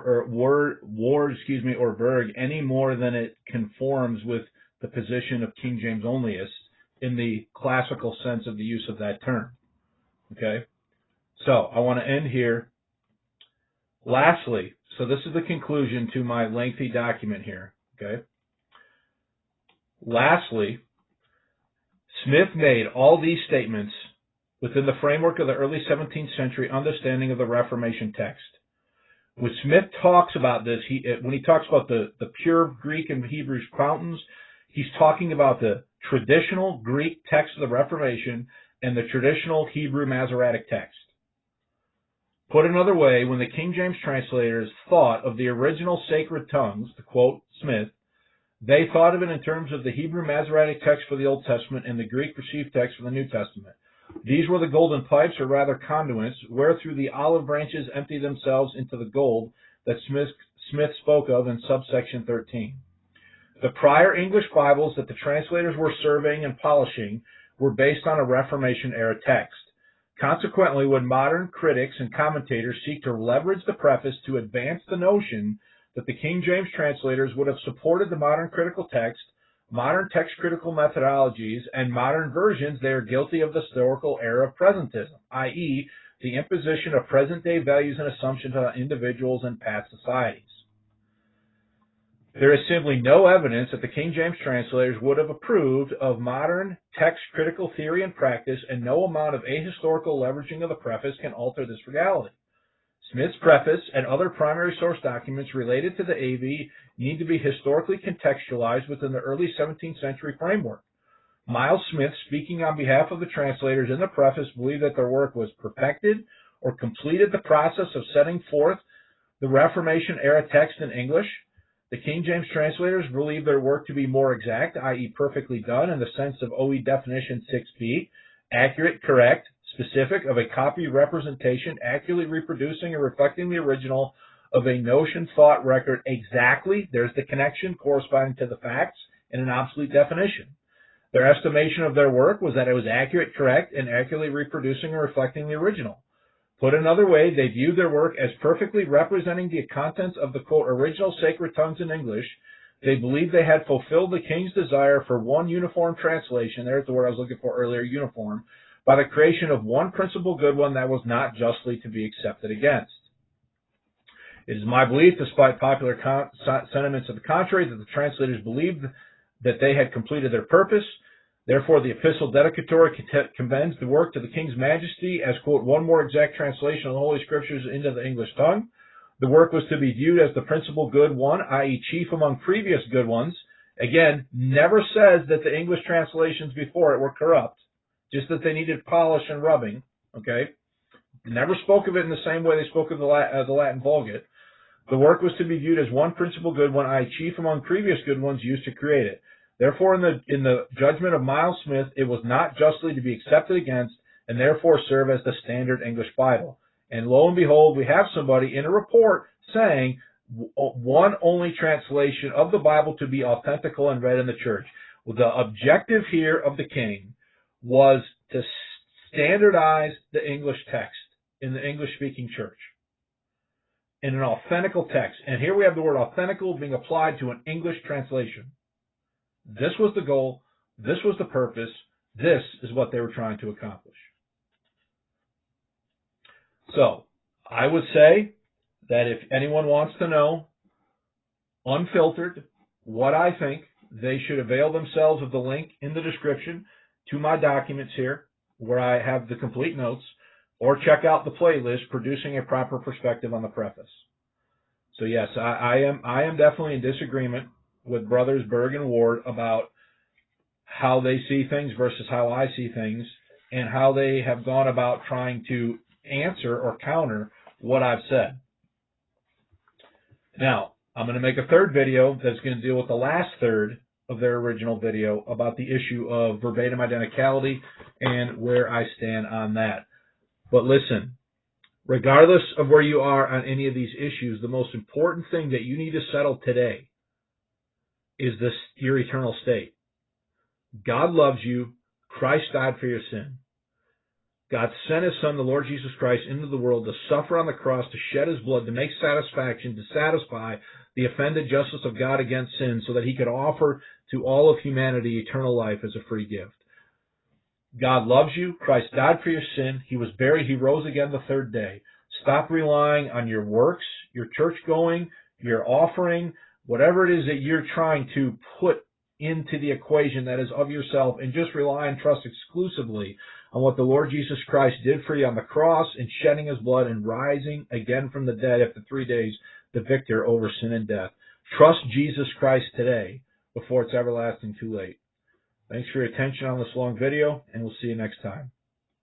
or Berg any more than it conforms with the position of King James onlyists in the classical sense of the use of that term. Okay? So I want to end here. Lastly, so this is the conclusion to my lengthy document here. Okay? Lastly, Smith made all these statements within the framework of the early 17th century understanding of the Reformation text. When Smith talks about this, when he talks about the pure Greek and Hebrew fountains, he's talking about the traditional Greek text of the Reformation and the traditional Hebrew Masoretic text. Put another way, when the King James translators thought of the original sacred tongues, to quote Smith, they thought of it in terms of the Hebrew Masoretic text for the Old Testament and the Greek received text for the New Testament. These were the golden pipes, or rather conduits, wherethrough the olive branches empty themselves into the gold that Smith spoke of in subsection 13. The prior English Bibles that the translators were surveying and polishing were based on a Reformation-era text. Consequently, when modern critics and commentators seek to leverage the preface to advance the notion that the King James translators would have supported the modern critical text, modern text critical methodologies, and modern versions, they are guilty of the historical error of presentism, i.e., the imposition of present-day values and assumptions on individuals and past societies. There is simply no evidence that the King James translators would have approved of modern text critical theory and practice, and no amount of ahistorical leveraging of the preface can alter this reality. Smith's preface and other primary source documents related to the AV need to be historically contextualized within the early 17th century framework. Miles Smith, speaking on behalf of the translators in the preface, believed that their work was perfected or completed the process of setting forth the Reformation-era text in English. The King James translators believed their work to be more exact, i.e. perfectly done in the sense of OE definition 6b, accurate, correct, specific, of a copy representation, accurately reproducing and reflecting the original of a notion, thought, record, exactly, there's the connection, corresponding to the facts, in an obsolete definition. Their estimation of their work was that it was accurate, correct, and accurately reproducing and reflecting the original. Put another way, they viewed their work as perfectly representing the contents of the, quote, original sacred tongues in English. They believed they had fulfilled the king's desire for one uniform translation, there's the word I was looking for earlier, uniform, by the creation of one principal good one that was not justly to be accepted against. It is my belief, despite popular sentiments to the contrary, that the translators believed that they had completed their purpose. Therefore, the epistle dedicatory commends the work to the King's Majesty as, quote, one more exact translation of the Holy Scriptures into the English tongue. The work was to be viewed as the principal good one, i.e. chief among previous good ones. Again, never says that the English translations before it were corrupt, just that they needed polish and rubbing, okay? Never spoke of it in the same way they spoke of the Latin Vulgate. The work was to be viewed as one principal good one, i.e. chief among previous good ones used to create it. Therefore, in the judgment of Miles Smith, it was not justly to be accepted against, and therefore serve as the standard English Bible. And lo and behold, we have somebody in a report saying one only translation of the Bible to be authentical and read in the church. Well, the objective here of the king was to standardize the English text in the English-speaking church in an authentical text. And here we have the word authentical being applied to an English translation. This was the goal. This was the purpose. This is what they were trying to accomplish. So, I would say that if anyone wants to know, unfiltered, what I think, they should avail themselves of the link in the description to my documents here, where I have the complete notes, or check out the playlist, Producing a Proper Perspective on the Preface. So yes, I am definitely in disagreement with Brothers Berg and Ward about how they see things versus how I see things, and how they have gone about trying to answer or counter what I've said. Now, I'm going to make a third video that's going to deal with the last third of their original video about the issue of verbatim identicality and where I stand on that. But listen, regardless of where you are on any of these issues, the most important thing that you need to settle today is this your eternal state. God loves you. Christ died for your sin. God sent His Son, the Lord Jesus Christ, into the world to suffer on the cross, to shed His blood, to make satisfaction, to satisfy the offended justice of God against sin, so that He could offer to all of humanity eternal life as a free gift. God loves you. Christ died for your sin. He was buried. He rose again the third day. Stop relying on your works, your church going, your offering, whatever it is that you're trying to put into the equation that is of yourself, and just rely and trust exclusively on what the Lord Jesus Christ did for you on the cross and shedding His blood and rising again from the dead after 3 days, the victor over sin and death. Trust Jesus Christ today before it's everlasting too late. Thanks for your attention on this long video, and we'll see you next time.